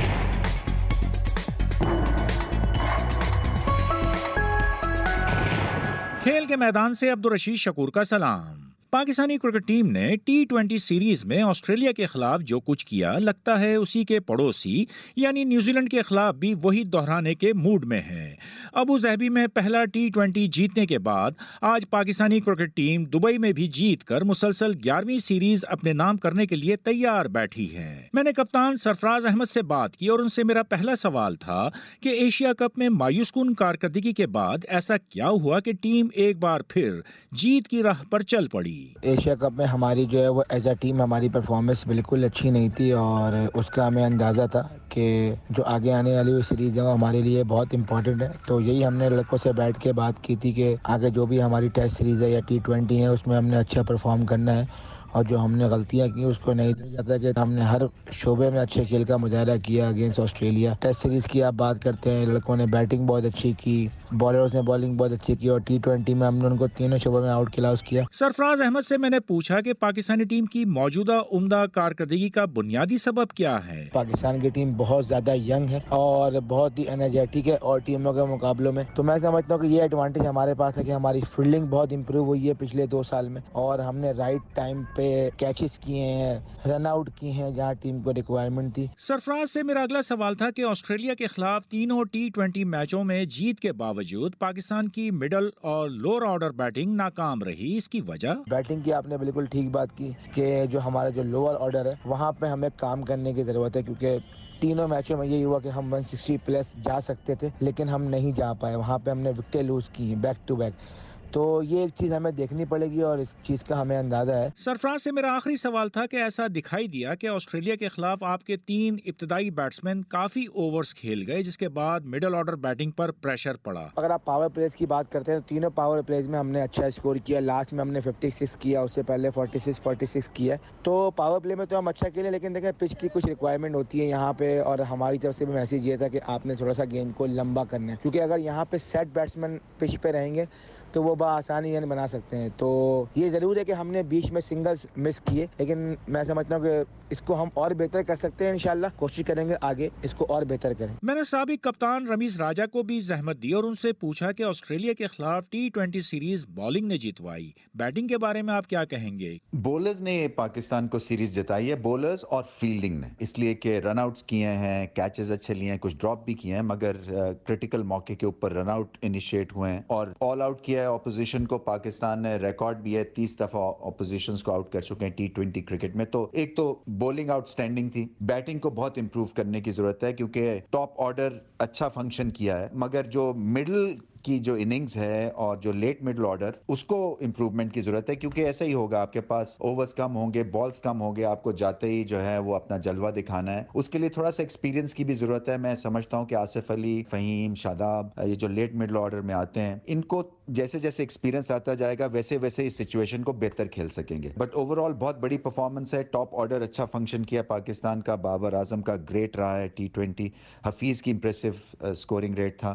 کھیل کے میدان سے عبدالرشید شکور کا سلام۔ پاکستانی کرکٹ ٹیم نے ٹی ٹوینٹی سیریز میں آسٹریلیا کے خلاف جو کچھ کیا، لگتا ہے اسی کے پڑوسی یعنی نیوزی لینڈ کے خلاف بھی وہی دہرانے کے موڈ میں ہے۔ ابو ظہبی میں پہلا ٹی ٹوینٹی جیتنے کے بعد آج پاکستانی کرکٹ ٹیم دبئی میں بھی جیت کر مسلسل گیارہویں سیریز اپنے نام کرنے کے لیے تیار بیٹھی ہے۔ میں نے کپتان سرفراز احمد سے بات کی اور ان سے میرا پہلا سوال تھا کہ ایشیا کپ میں مایوس کن کارکردگی کے بعد ایسا کیا ہوا کہ ٹیم ایک بار پھر جیت کی راہ پر چل پڑی؟ ایشیا کپ میں ہماری جو ہے وہ ایز اے ٹیم ہماری پرفارمنس بالکل اچھی نہیں تھی، اور اس کا ہمیں اندازہ تھا کہ جو آگے آنے والی وہ سیریز ہے وہ ہمارے لیے بہت امپورٹنٹ ہے۔ تو یہی ہم نے لڑکوں سے بیٹھ کے بات کی تھی کہ آگے جو بھی ہماری ٹیسٹ سیریز ہے یا ٹی ٹوینٹی ہے اس میں ہم نے اچھا پرفارم کرنا ہے، اور جو ہم نے غلطیاں کی اس کو نہیں دیا جاتا کہ ہم نے ہر شعبے میں اچھے کھیل کا مظاہرہ کیا اگینسٹ آسٹریلیا۔ ٹیسٹ سیریز کی آپ بات کرتے ہیں، لڑکوں نے بیٹنگ بہت اچھی کی، بالرز نے بالنگ بہت اچھی کی، اور ٹی ٹوینٹی میں ہم نے ان کو تینوں شعبوں میں آؤٹ کلاس کیا۔ سرفراز احمد سے میں نے پوچھا کہ پاکستانی ٹیم کی موجودہ عمدہ کارکردگی کا بنیادی سبب کیا ہے؟ پاکستان کی ٹیم بہت زیادہ ینگ ہے اور بہت ہی انرجیٹک ہے اور ٹیموں کے مقابلوں میں، تو میں سمجھتا ہوں کہ یہ ایڈوانٹیج ہمارے پاس ہے کہ ہماری فیلڈنگ بہت امپروو ہوئی ہے پچھلے دو سال میں، اور ہم نے رائٹ ٹائم पे कैचेस किए हैं, रन आउट किए हैं जहाँ टीम को रिक्वायरमेंट थी। सरफराज से मेरा अगला सवाल था कि ऑस्ट्रेलिया के खिलाफ तीनों टी ट्वेंटी मैचों में जीत के बावजूद पाकिस्तान की मिडल और लोअर ऑर्डर बैटिंग नाकाम रही, इसकी वजह? बैटिंग की आपने बिल्कुल ठीक बात की कि जो हमारा जो लोअर ऑर्डर है वहाँ पे हमें काम करने की ज़रूरत है, क्योंकि तीनों मैचों में यही हुआ कि हम एक सौ साठ प्लस जा सकते थे लेकिन हम नहीं जा पाए। वहाँ पे हमने विकेटें लूज की बैक टू बैक, तो ये एक चीज़ हमें देखनी पड़ेगी और इस चीज़ का हमें अंदाज़ा है। सरफराज से मेरा आखिरी सवाल था कि ऐसा दिखाई दिया कि ऑस्ट्रेलिया के खिलाफ आपके तीन इब्तदाई बैट्समैन काफ़ी ओवर्स खेल गए, जिसके बाद मिडल ऑर्डर बैटिंग पर प्रेशर पड़ा। अगर आप पावर प्लेज की बात करते हैं तो तीनों पावर प्लेज में हमने अच्छा स्कोर किया। लास्ट में हमने छप्पन किया, उससे पहले छियालीस छियालीस किया। तो पावर प्ले में तो हम अच्छा खेले, लेकिन देखें पिच की कुछ रिक्वायरमेंट होती है यहाँ पे, और हमारी तरफ से भी मैसेज ये था कि आपने थोड़ा सा गेंद को लंबा करना है, क्योंकि अगर यहाँ पे सेट बैट्समैन पिच पे रहेंगे तो वो बआसानी रन बना सकते हैं। तो ये ज़रूर है कि हमने बीच में सिंगल्स मिस किए, लेकिन मैं समझता हूँ कि इसको हम और बेहतर कर सकते हैं। इंशाल्लाह कोशिश करेंगे आगे इसको और बेहतर करें। मैंने साबिक कप्तान रमीज राजा को भी जहमत दी और उनसे पूछा कि ऑस्ट्रेलिया के खिलाफ टी ट्वेंटी सीरीज बॉलिंग ने जितवाई, बैटिंग के बारे में आप क्या कहेंगे? बॉलर्स ने पाकिस्तान को सीरीज जिताई है, बॉलर्स और फील्डिंग ने, इसलिए कि रन आउट्स किए हैं, कैचेस अच्छे लिए हैं, कुछ ड्रॉप भी किए हैं, मगर क्रिटिकल मौके के ऊपर रन आउट इनिशिएट हुए हैं और ऑल आउट किया है ऑपोजिशन को। पाकिस्तान ने रिकॉर्ड भी है, तीस दफा ऑपोजिशन को आउट कर चुके हैं टी ट्वेंटी क्रिकेट में। तो एक तो बॉलिंग आउटस्टैंडिंग थी, बैटिंग को बहुत इंप्रूव करने की जरूरत है, क्योंकि टॉप ऑर्डर अच्छा फंक्शन किया है, मगर जो मिडिल की जो इनिंग्स है और जो लेट मिडल ऑर्डर, उसको इंप्रूवमेंट की जरूरत है, क्योंकि ऐसा ही होगा, आपके पास ओवर्स कम होंगे, बॉल्स कम होंगे, आपको जाते ही जो है वो अपना जलवा दिखाना है। उसके लिए थोड़ा सा एक्सपीरियंस की भी जरूरत है। मैं समझता हूँ कि आसिफ अली, फहीम, शादाब, ये जो लेट मिडल ऑर्डर में आते हैं, इनको जैसे जैसे एक्सपीरियंस आता जाएगा वैसे वैसे इस सिचुएशन को बेहतर खेल सकेंगे। बट ओवरऑल बहुत बड़ी परफॉर्मेंस है, टॉप ऑर्डर अच्छा फंक्शन किया पाकिस्तान का, बाबर आजम का ग्रेट रहा है टी ट्वेंटी, हफीज की इंप्रेसिव स्कोरिंग रेट था।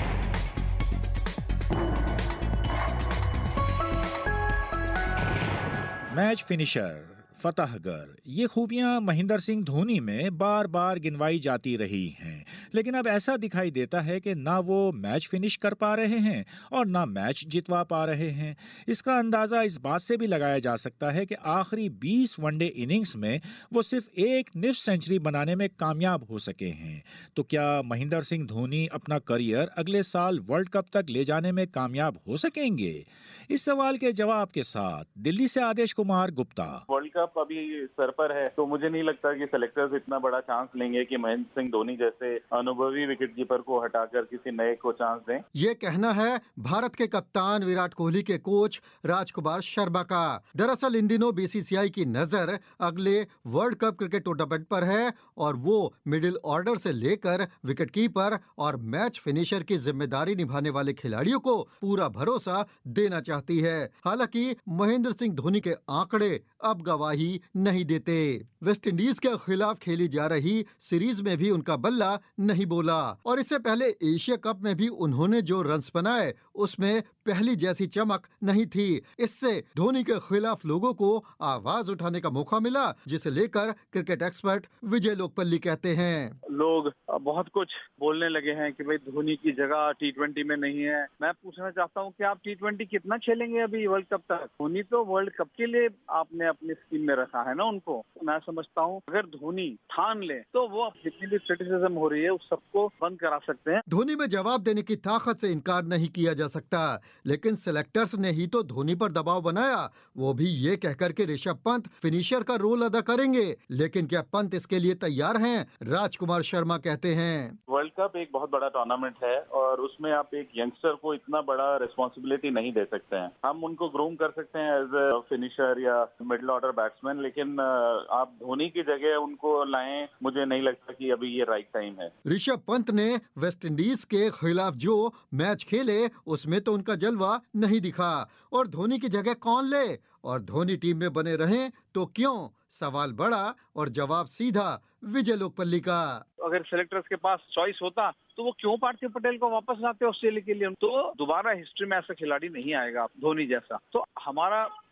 मैच फिनिशर, फतहगर, ये खूबियां महेंद्र सिंह धोनी में बार बार गिनवाई जाती रही हैं, लेकिन अब ऐसा दिखाई देता है कि ना वो मैच फिनिश कर पा रहे हैं और ना मैच जितवा पा रहे हैं। इसका अंदाज़ा इस बात से भी लगाया जा सकता है कि आखिरी बीस वनडे इनिंग्स में वो सिर्फ एक निफ्ट सेंचुरी बनाने में कामयाब हो सके हैं। तो क्या महेंद्र सिंह धोनी अपना करियर अगले साल वर्ल्ड कप तक ले जाने में कामयाब हो सकेंगे? इस सवाल के जवाब के साथ दिल्ली से आदेश कुमार गुप्ता। वर्ल्ड कप अभी सर पर है, तो मुझे नहीं लगता कि सेलेक्टर्स इतना बड़ा चांस लेंगे कि महेंद्र सिंह धोनी जैसे अनुभवी विकेटकीपर को हटाकर किसी नए को चांस दें। ये कहना है भारत के कप्तान विराट कोहली के कोच राजकुमार शर्मा का। दरअसल इन दिनों बीसीसीआई की नजर अगले वर्ल्ड कप क्रिकेट टूर्नामेंट पर है और वो मिडिल ऑर्डर से लेकर विकेटकीपर और मैच फिनिशर की जिम्मेदारी निभाने वाले खिलाड़ियों को पूरा भरोसा देना चाहती है। हालांकि महेंद्र सिंह धोनी के आंकड़े अब गवाही नहीं देते। वेस्ट इंडीज के खिलाफ खेली जा रही सीरीज में भी उनका बल्ला नहीं बोला और इससे पहले एशिया कप में भी उन्होंने जो रन्स बनाए उसमें पहली जैसी चमक नहीं थी। इससे धोनी के खिलाफ लोगों को आवाज उठाने का मौका मिला, जिसे लेकर क्रिकेट एक्सपर्ट विजय लोकपल्ली कहते हैं, लोग बहुत कुछ बोलने लगे हैं कि भाई धोनी की जगह टी ट्वेंटी में नहीं है। मैं पूछना चाहता हूं कि आप टी ट्वेंटी कितना खेलेंगे अभी वर्ल्ड कप तक? धोनी तो वर्ल्ड कप के लिए आपने अपनी स्कीम में रखा है ना उनको। मैं समझता हूं अगर धोनी ठान ले तो वो जितनी भी क्रिटिसिज्म हो रही है उस सबको बंद करा सकते हैं। धोनी में जवाब देने की ताकत से इनकार नहीं किया जा सकता, लेकिन सेलेक्टर्स ने ही तो धोनी पर दबाव बनाया, वो भी ये कहकर के ऋषभ पंत फिनिशर का रोल अदा करेंगे। लेकिन क्या पंत इसके लिए तैयार हैं? राजकुमार शर्मा कहते हैं, वर्ल्ड कप एक बहुत बड़ा टूर्नामेंट है और उसमें आप एक यंगस्टर को इतना बड़ा रिस्पॉन्सिबिलिटी नहीं दे सकते हैं। हम उनको ग्रूम कर सकते हैं एज ए फिनिशर या मिडिल ऑर्डर बैट्समैन, लेकिन आप धोनी की जगह उनको लाएं, मुझे नहीं लगता कि अभी ये राइट टाइम है। ऋषभ पंत ने वेस्ट इंडीज के खिलाफ जो मैच खेले उसमें तो उनका जलवा नहीं दिखा और धोनी की जगह कौन ले? और धोनी टीम में बने रहें तो क्यों? सवाल बड़ा और जवाब सीधा विजय लोकपल्ली का। अगर सेलेक्टर्स के पास चॉइस होता तो वो क्यों पार्थिव पटेल को वापस लाते ऑस्ट्रेलिया के लिए? तो दोबारा हिस्ट्री में ऐसा खिलाड़ी नहीं आएगा धोनी जैसा। तो हमारा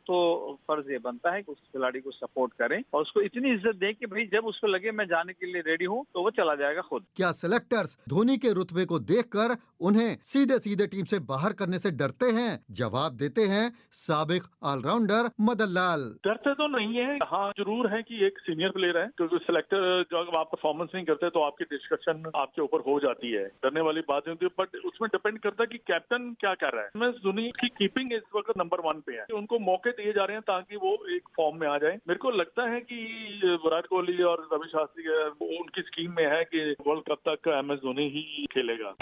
تو فرض یہ بنتا ہے کہ اس کھلاڑی کو سپورٹ کریں اور اس کو اتنی عزت دیں کہ بھائی جب اس کو لگے میں جانے کے لیے ریڈی ہوں تو وہ چلا جائے گا خود. کیا سلیکٹرز دھونی کے رتبے کو دیکھ کر انہیں سیدھے سیدھے ٹیم سے باہر کرنے سے ڈرتے ہیں؟ جواب دیتے ہیں سابق آل راؤنڈر مدن لال. ڈرتے تو نہیں ہے, ہاں ضرور ہے کہ ایک سینئر پلیئر ہے, کیونکہ سلیکٹر جب آپ پرفارمنس نہیں کرتے تو آپ کی ڈسکشن آپ کے اوپر ہو جاتی ہے, ڈرنے والی بات نہیں ہوتی, بٹ اس میں ڈپینڈ کرتا ہے کہ کیپٹن کیا کر رہا ہے. میں دھونی کی کیپنگ اس وقت نمبر ون پہ ہے, ان کو موقع دیے جا رہے ہیں تاکہ وہ ایک فارم میں آ جائیں. میرے کو لگتا ہے کہ وراٹ کوہلی اور روی شاستری ان کی اسکیم میں ہے کہ ورلڈ کپ تک ایم ایس دھونی ہی کھیلے گا.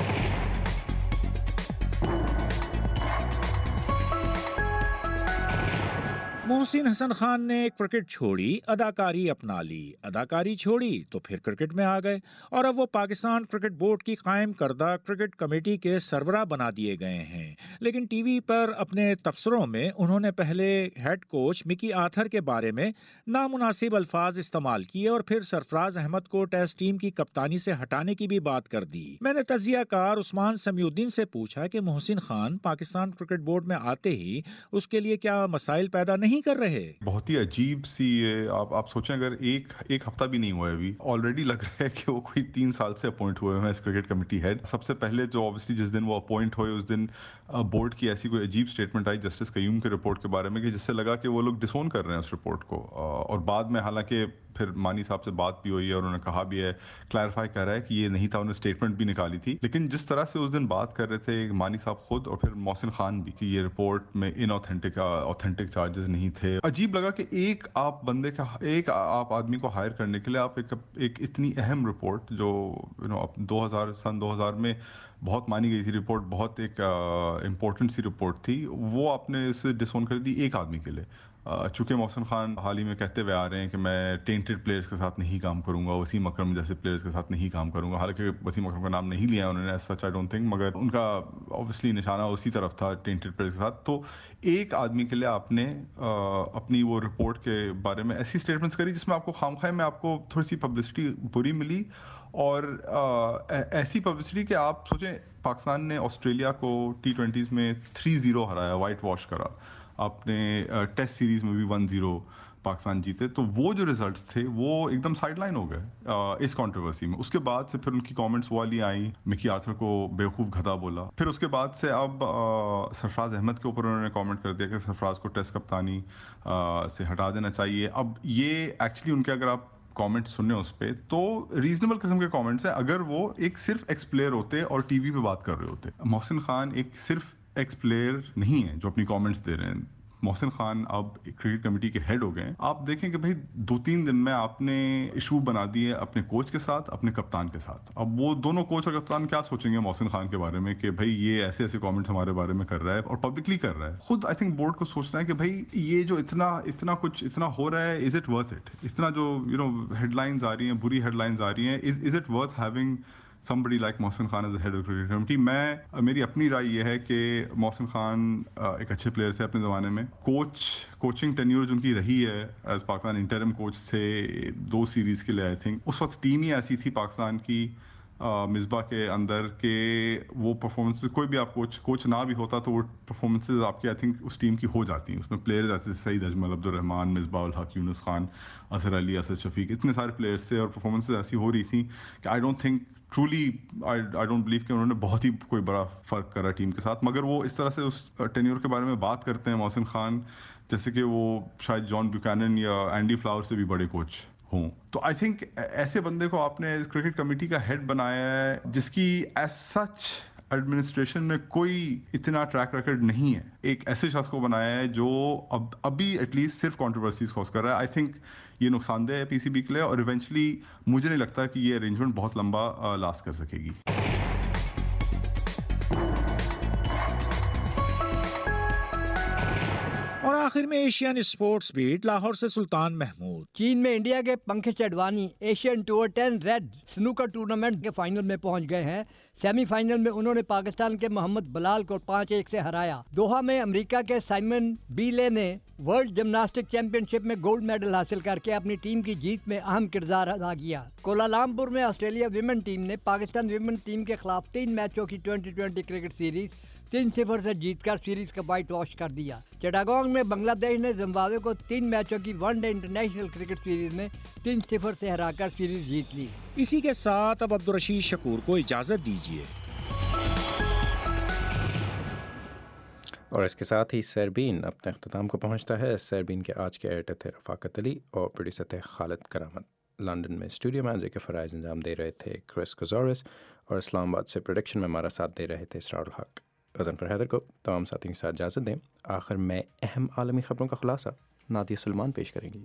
محسن حسن خان نے کرکٹ چھوڑی, اداکاری اپنا لی. اداکاری چھوڑی تو پھر کرکٹ میں آ گئے اور اب وہ پاکستان کرکٹ بورڈ کی قائم کردہ کرکٹ کمیٹی کے سربراہ بنا دیے گئے ہیں. لیکن ٹی وی پر اپنے تبصروں میں انہوں نے پہلے ہیڈ کوچ مکی آتھر کے بارے میں نامناسب الفاظ استعمال کیے اور پھر سرفراز احمد کو ٹیسٹ ٹیم کی کپتانی سے ہٹانے کی بھی بات کر دی. میں نے تجزیہ کار عثمان سمیع الدین سے پوچھا کہ محسن خان پاکستان کرکٹ بورڈ میں آتے ہی اس کے لیے کیا مسائل پیدا نہیں کر رہے؟ بہت ہی عجیب سی آپ آپ سوچیں, اگر ایک ایک ہفتہ بھی نہیں ہوا ہے ابھی آلریڈی لگ رہا ہے کہ وہ کوئی تین سال سے اپوائنٹ ہوئے ہیں اس کرکٹ کمیٹی ہیڈ. سب سے پہلے جو اوبیسلی جس دن وہ اپوائنٹ ہوئے اس دن بورڈ کی ایسی کوئی عجیب اسٹیٹمنٹ آئی جسٹس قیوم کے رپورٹ کے بارے میں کہ جس سے لگا کہ وہ لوگ ڈسون کر رہے ہیں اس رپورٹ کو. اور بعد میں حالانکہ پھر مانی صاحب سے بات بھی ہوئی ہے اور انہوں نے کہا بھی ہے, کلیریفائی کر رہا ہے کہ یہ نہیں تھا, انہوں نے اسٹیٹمنٹ بھی نکالی تھی. لیکن جس طرح سے اس دن بات کر رہے تھے مانی صاحب خود اور پھر محسن خان بھی کہ یہ رپورٹ میں ان اوتھینٹک اوتھینٹک چارجز نہیں تھے, عجیب لگا کہ ایک آپ بندے کا ایک آپ آدمی کو ہائر کرنے کے لیے آپ ایک ایک اتنی اہم رپورٹ جو یو نو دو ہزار سن دو ہزار میں بہت مانی گئی تھی رپورٹ, بہت ایک امپورٹنٹ سی رپورٹ تھی, وہ آپ نے اسے ڈسون کر دی ایک آدمی کے لیے. چونکہ محسن خان حال ہی میں کہتے ہوئے آ رہے ہیں کہ میں ٹینٹڈ پلیئرز کے ساتھ نہیں کام کروں گا, وسیم اکرم جیسے پلیئرز کے ساتھ نہیں کام کروں گا. حالانکہ وسیم اکرم کا نام نہیں لیا انہوں نے, سچ آئی ڈونٹ تھنک, مگر ان کا اوبویسلی نشانہ اسی طرف تھا ٹینٹڈ پلیئرز کے ساتھ. تو ایک آدمی کے لیے آپ نے اپنی وہ رپورٹ کے بارے میں ایسی اسٹیٹمنٹس کری جس میں آپ کو خامخواہ میں آپ کو تھوڑی سی پبلسٹی بری ملی, اور ایسی پبلسٹی کہ آپ سوچیں پاکستان نے آسٹریلیا کو ٹی ٹوینٹیز میں تھری زیرو ہرایا, وائٹ واش کرا. آپ نے ٹیسٹ سیریز میں بھی ون زیرو پاکستان جیتے. تو وہ جو ریزلٹس تھے وہ ایک دم سائڈ لائن ہو گئے اس کنٹروورسی میں. اس کے بعد سے پھر ان کی کامنٹس والی آئیں, مکی آرتھر کو بیوقوف گدھا بولا. پھر اس کے بعد سے اب سرفراز احمد کے اوپر انہوں نے کامنٹ کر دیا کہ سرفراز کو ٹیسٹ کپتانی سے ہٹا دینا چاہیے. اب یہ ایکچولی ان کے اگر آپ کامنٹ سننے اس پہ تو ریزنیبل قسم کے کامنٹس ہیں. اگر وہ ایک صرف ایکس پلیئر ہوتے اور ٹی وی پہ بات کر رہے ہوتے. محسن خان ایک صرف ایکس پلیئر نہیں ہے جو اپنی کامنٹس دے رہے ہیں. محسن خان اب کرکٹ کمیٹی کے ہیڈ ہو گئے ہیں. آپ دیکھیں کہ بھائی دو تین دن میں آپ نے ایشو بنا دیے اپنے کوچ کے ساتھ, اپنے کپتان کے ساتھ. اب وہ دونوں کوچ اور کپتان کیا سوچیں گے محسن خان کے بارے میں کہ بھائی یہ ایسے ایسے کامنٹ ہمارے بارے میں کر رہا ہے اور پبلکلی کر رہا ہے. خود آئی تھنک بورڈ کو سوچنا ہے کہ بھائی یہ جو اتنا اتنا کچھ اتنا ہو رہا ہے, از اٹ ورتھ اٹ؟ اتنا جو یو نو ہیڈ لائنز آ رہی ہیں, بری ہیڈ لائنز آ رہی ہیں, is is it worth having somebody like Mohsin Khan as the head of the cricket committee. میں میری اپنی رائے یہ ہے کہ محسن خان ایک اچھے پلیئر تھے اپنے زمانے میں. کوچ کوچنگ ٹینیور جو ان کی رہی ہے ایز پاکستان انٹرم کوچ تھے دو سیریز کے لیے, آئی تھنک اس وقت ٹیم ہی ایسی تھی پاکستان کی مصباح کے اندر کہ وہ پرفارمنس کوئی بھی آپ کوچ کوچ نہ بھی ہوتا تو وہ پرفارمنسز آپ کی آئی تھنک اس ٹیم کی ہو جاتی ہیں. اس میں پلیئرز ایسے تھے سعید اجمل, عبد الرحمان, مصباح الحق, یونس خان, اظہر علی, اسد شفیق, اتنے سارے پلیئرز تھے اور پرفارمنسز ایسی ہو رہی تھیں کہ I don't think truly I don't believe کہ انہوں نے بہت ہی کوئی بڑا فرق کرا ٹیم کے ساتھ. مگر وہ اس طرح سے اس ٹینیور کے بارے میں بات کرتے ہیں محسن خان جیسے کہ وہ شاید جان بیوکینن یا اینڈی فلاور سے بھی بڑے کوچ ہوں. تو آئی تھنک ایسے بندے کو آپ نے کرکٹ کمیٹی کا ہیڈ بنایا ہے جس کی ایز سچ ایڈمنسٹریشن میں کوئی اتنا ٹریک ریکارڈ نہیں ہے. ایک ایسے شخص کو بنایا ہے جو اب ابھی ایٹ لیسٹ صرف کنٹروورسیز کاز کر رہا ہے. آئی تھنک یہ نقصان دہ ہے پی سی بی کے لیے اور ایونچولی مجھے نہیں لگتا کہ یہ ارینجمنٹ بہت لمبا لاسٹ کر سکے گی. اور آخر میں ایشین اسپورٹس بیٹ لاہور سے سلطان محمود. چین میں انڈیا کے Pankaj Advani Asian tour ten red snooker tournament کے فائنل میں پہنچ گئے ہیں. سیمی فائنل میں انہوں نے پاکستان کے محمد بلال کو پانچ ایک سے ہرایا. دوحہ میں امریکہ کے سائمن بیلے نے वर्ल्ड जिम्नास्टिक चैंपियनशिप में गोल्ड मेडल हासिल करके अपनी टीम की जीत में अहम किरदार अदा किया। कोलालमपुर में ऑस्ट्रेलिया विमेन टीम ने पाकिस्तान विमेन टीम के खिलाफ तीन मैचों की ट्वेंटी ट्वेंटी क्रिकेट सीरीज तीन सिफर से जीतकर सीरीज का वाइट वॉश कर दिया। चिटागोंग में बांग्लादेश ने जिम्बाब्वे को तीन मैचों की वनडे इंटरनेशनल क्रिकेट सीरीज में तीन सिफर से हराकर सीरीज जीत ली। इसी के साथ अब अब्दुल रशीद शकूर को इजाजत दीजिए और इसके साथ ही सरबीन अपने अख्ताम को पहुंचता है। सरबीन के आज के एडिटर थे रफ़ाकत अली और प्रोड्यूसर थे खालिद करामत। लंदन में स्टूडियो मैनेजर के फ़राइज़ अंजाम दे रहे थे क्रिस गज़ोरिस और इस्लामाबाद से प्रोडक्शन में हमारा साथ दे रहे थे इसरारुल हक। गज़नफ़र हैदर को तमाम साथियों के साथ इजाज़त दें। आखिर में अहम आलमी ख़बरों का खुलासा नादिया सुलेमान पेश करेंगी।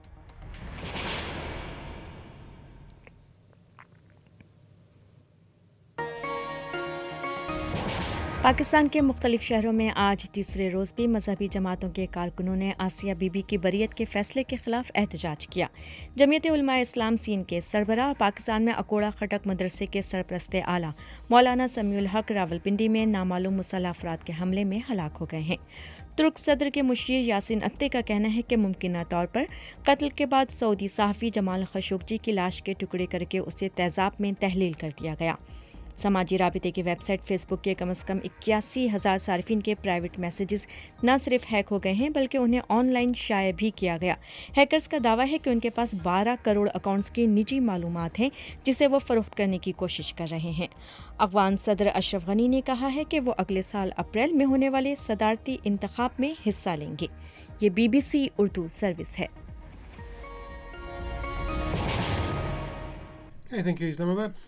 पाकिस्तान के मुख्तलिफ शहरों में आज तीसरे रोज़ भी मजहबी जमातों के कारकुनों ने आसिया बीबी की बरियत के फैसले के खिलाफ एहतजाज किया। जमीयत उलमा इस्लाम सीन के सरबराह और पाकिस्तान में अकोड़ा खटक मदरसे के सरपरस्त आला मौलाना समीउल हक रावलपिंडी में नामालूम मुसल्लह अफराद के हमले में हलाक हो गए हैं। तुर्क सदर के मुशीर यासिन अख्ते का कहना है कि मुमकिन तौर पर कत्ल के बाद सऊदी सहाफ़ी जमाल खशोगी की लाश के टुकड़े करके उसे तेज़ाब में तहलील कर दिया गया। समाजी राबिते की वेबसाइट फेसबुक के कम अज़ कम इक्यासी हज़ार सार्फिन के प्राइवेट मैसेजेस न सिर्फ हैक हो गए हैं बल्कि उन्हें ऑनलाइन शाया भी किया गया। हैकर्स का दावा है कि उनके पास बारह करोड़ अकाउंट्स की निजी मालूमात हैं जिसे वो फ़रोख्त करने की कोशिश कर रहे हैं। अफ़गान सदर अशरफ गनी ने कहा है कि वो अगले साल अप्रैल में होने वाले सदारती इंतखाब में हिस्सा लेंगे। ये B B C Urdu service है। Okay, thank you, Islamabad.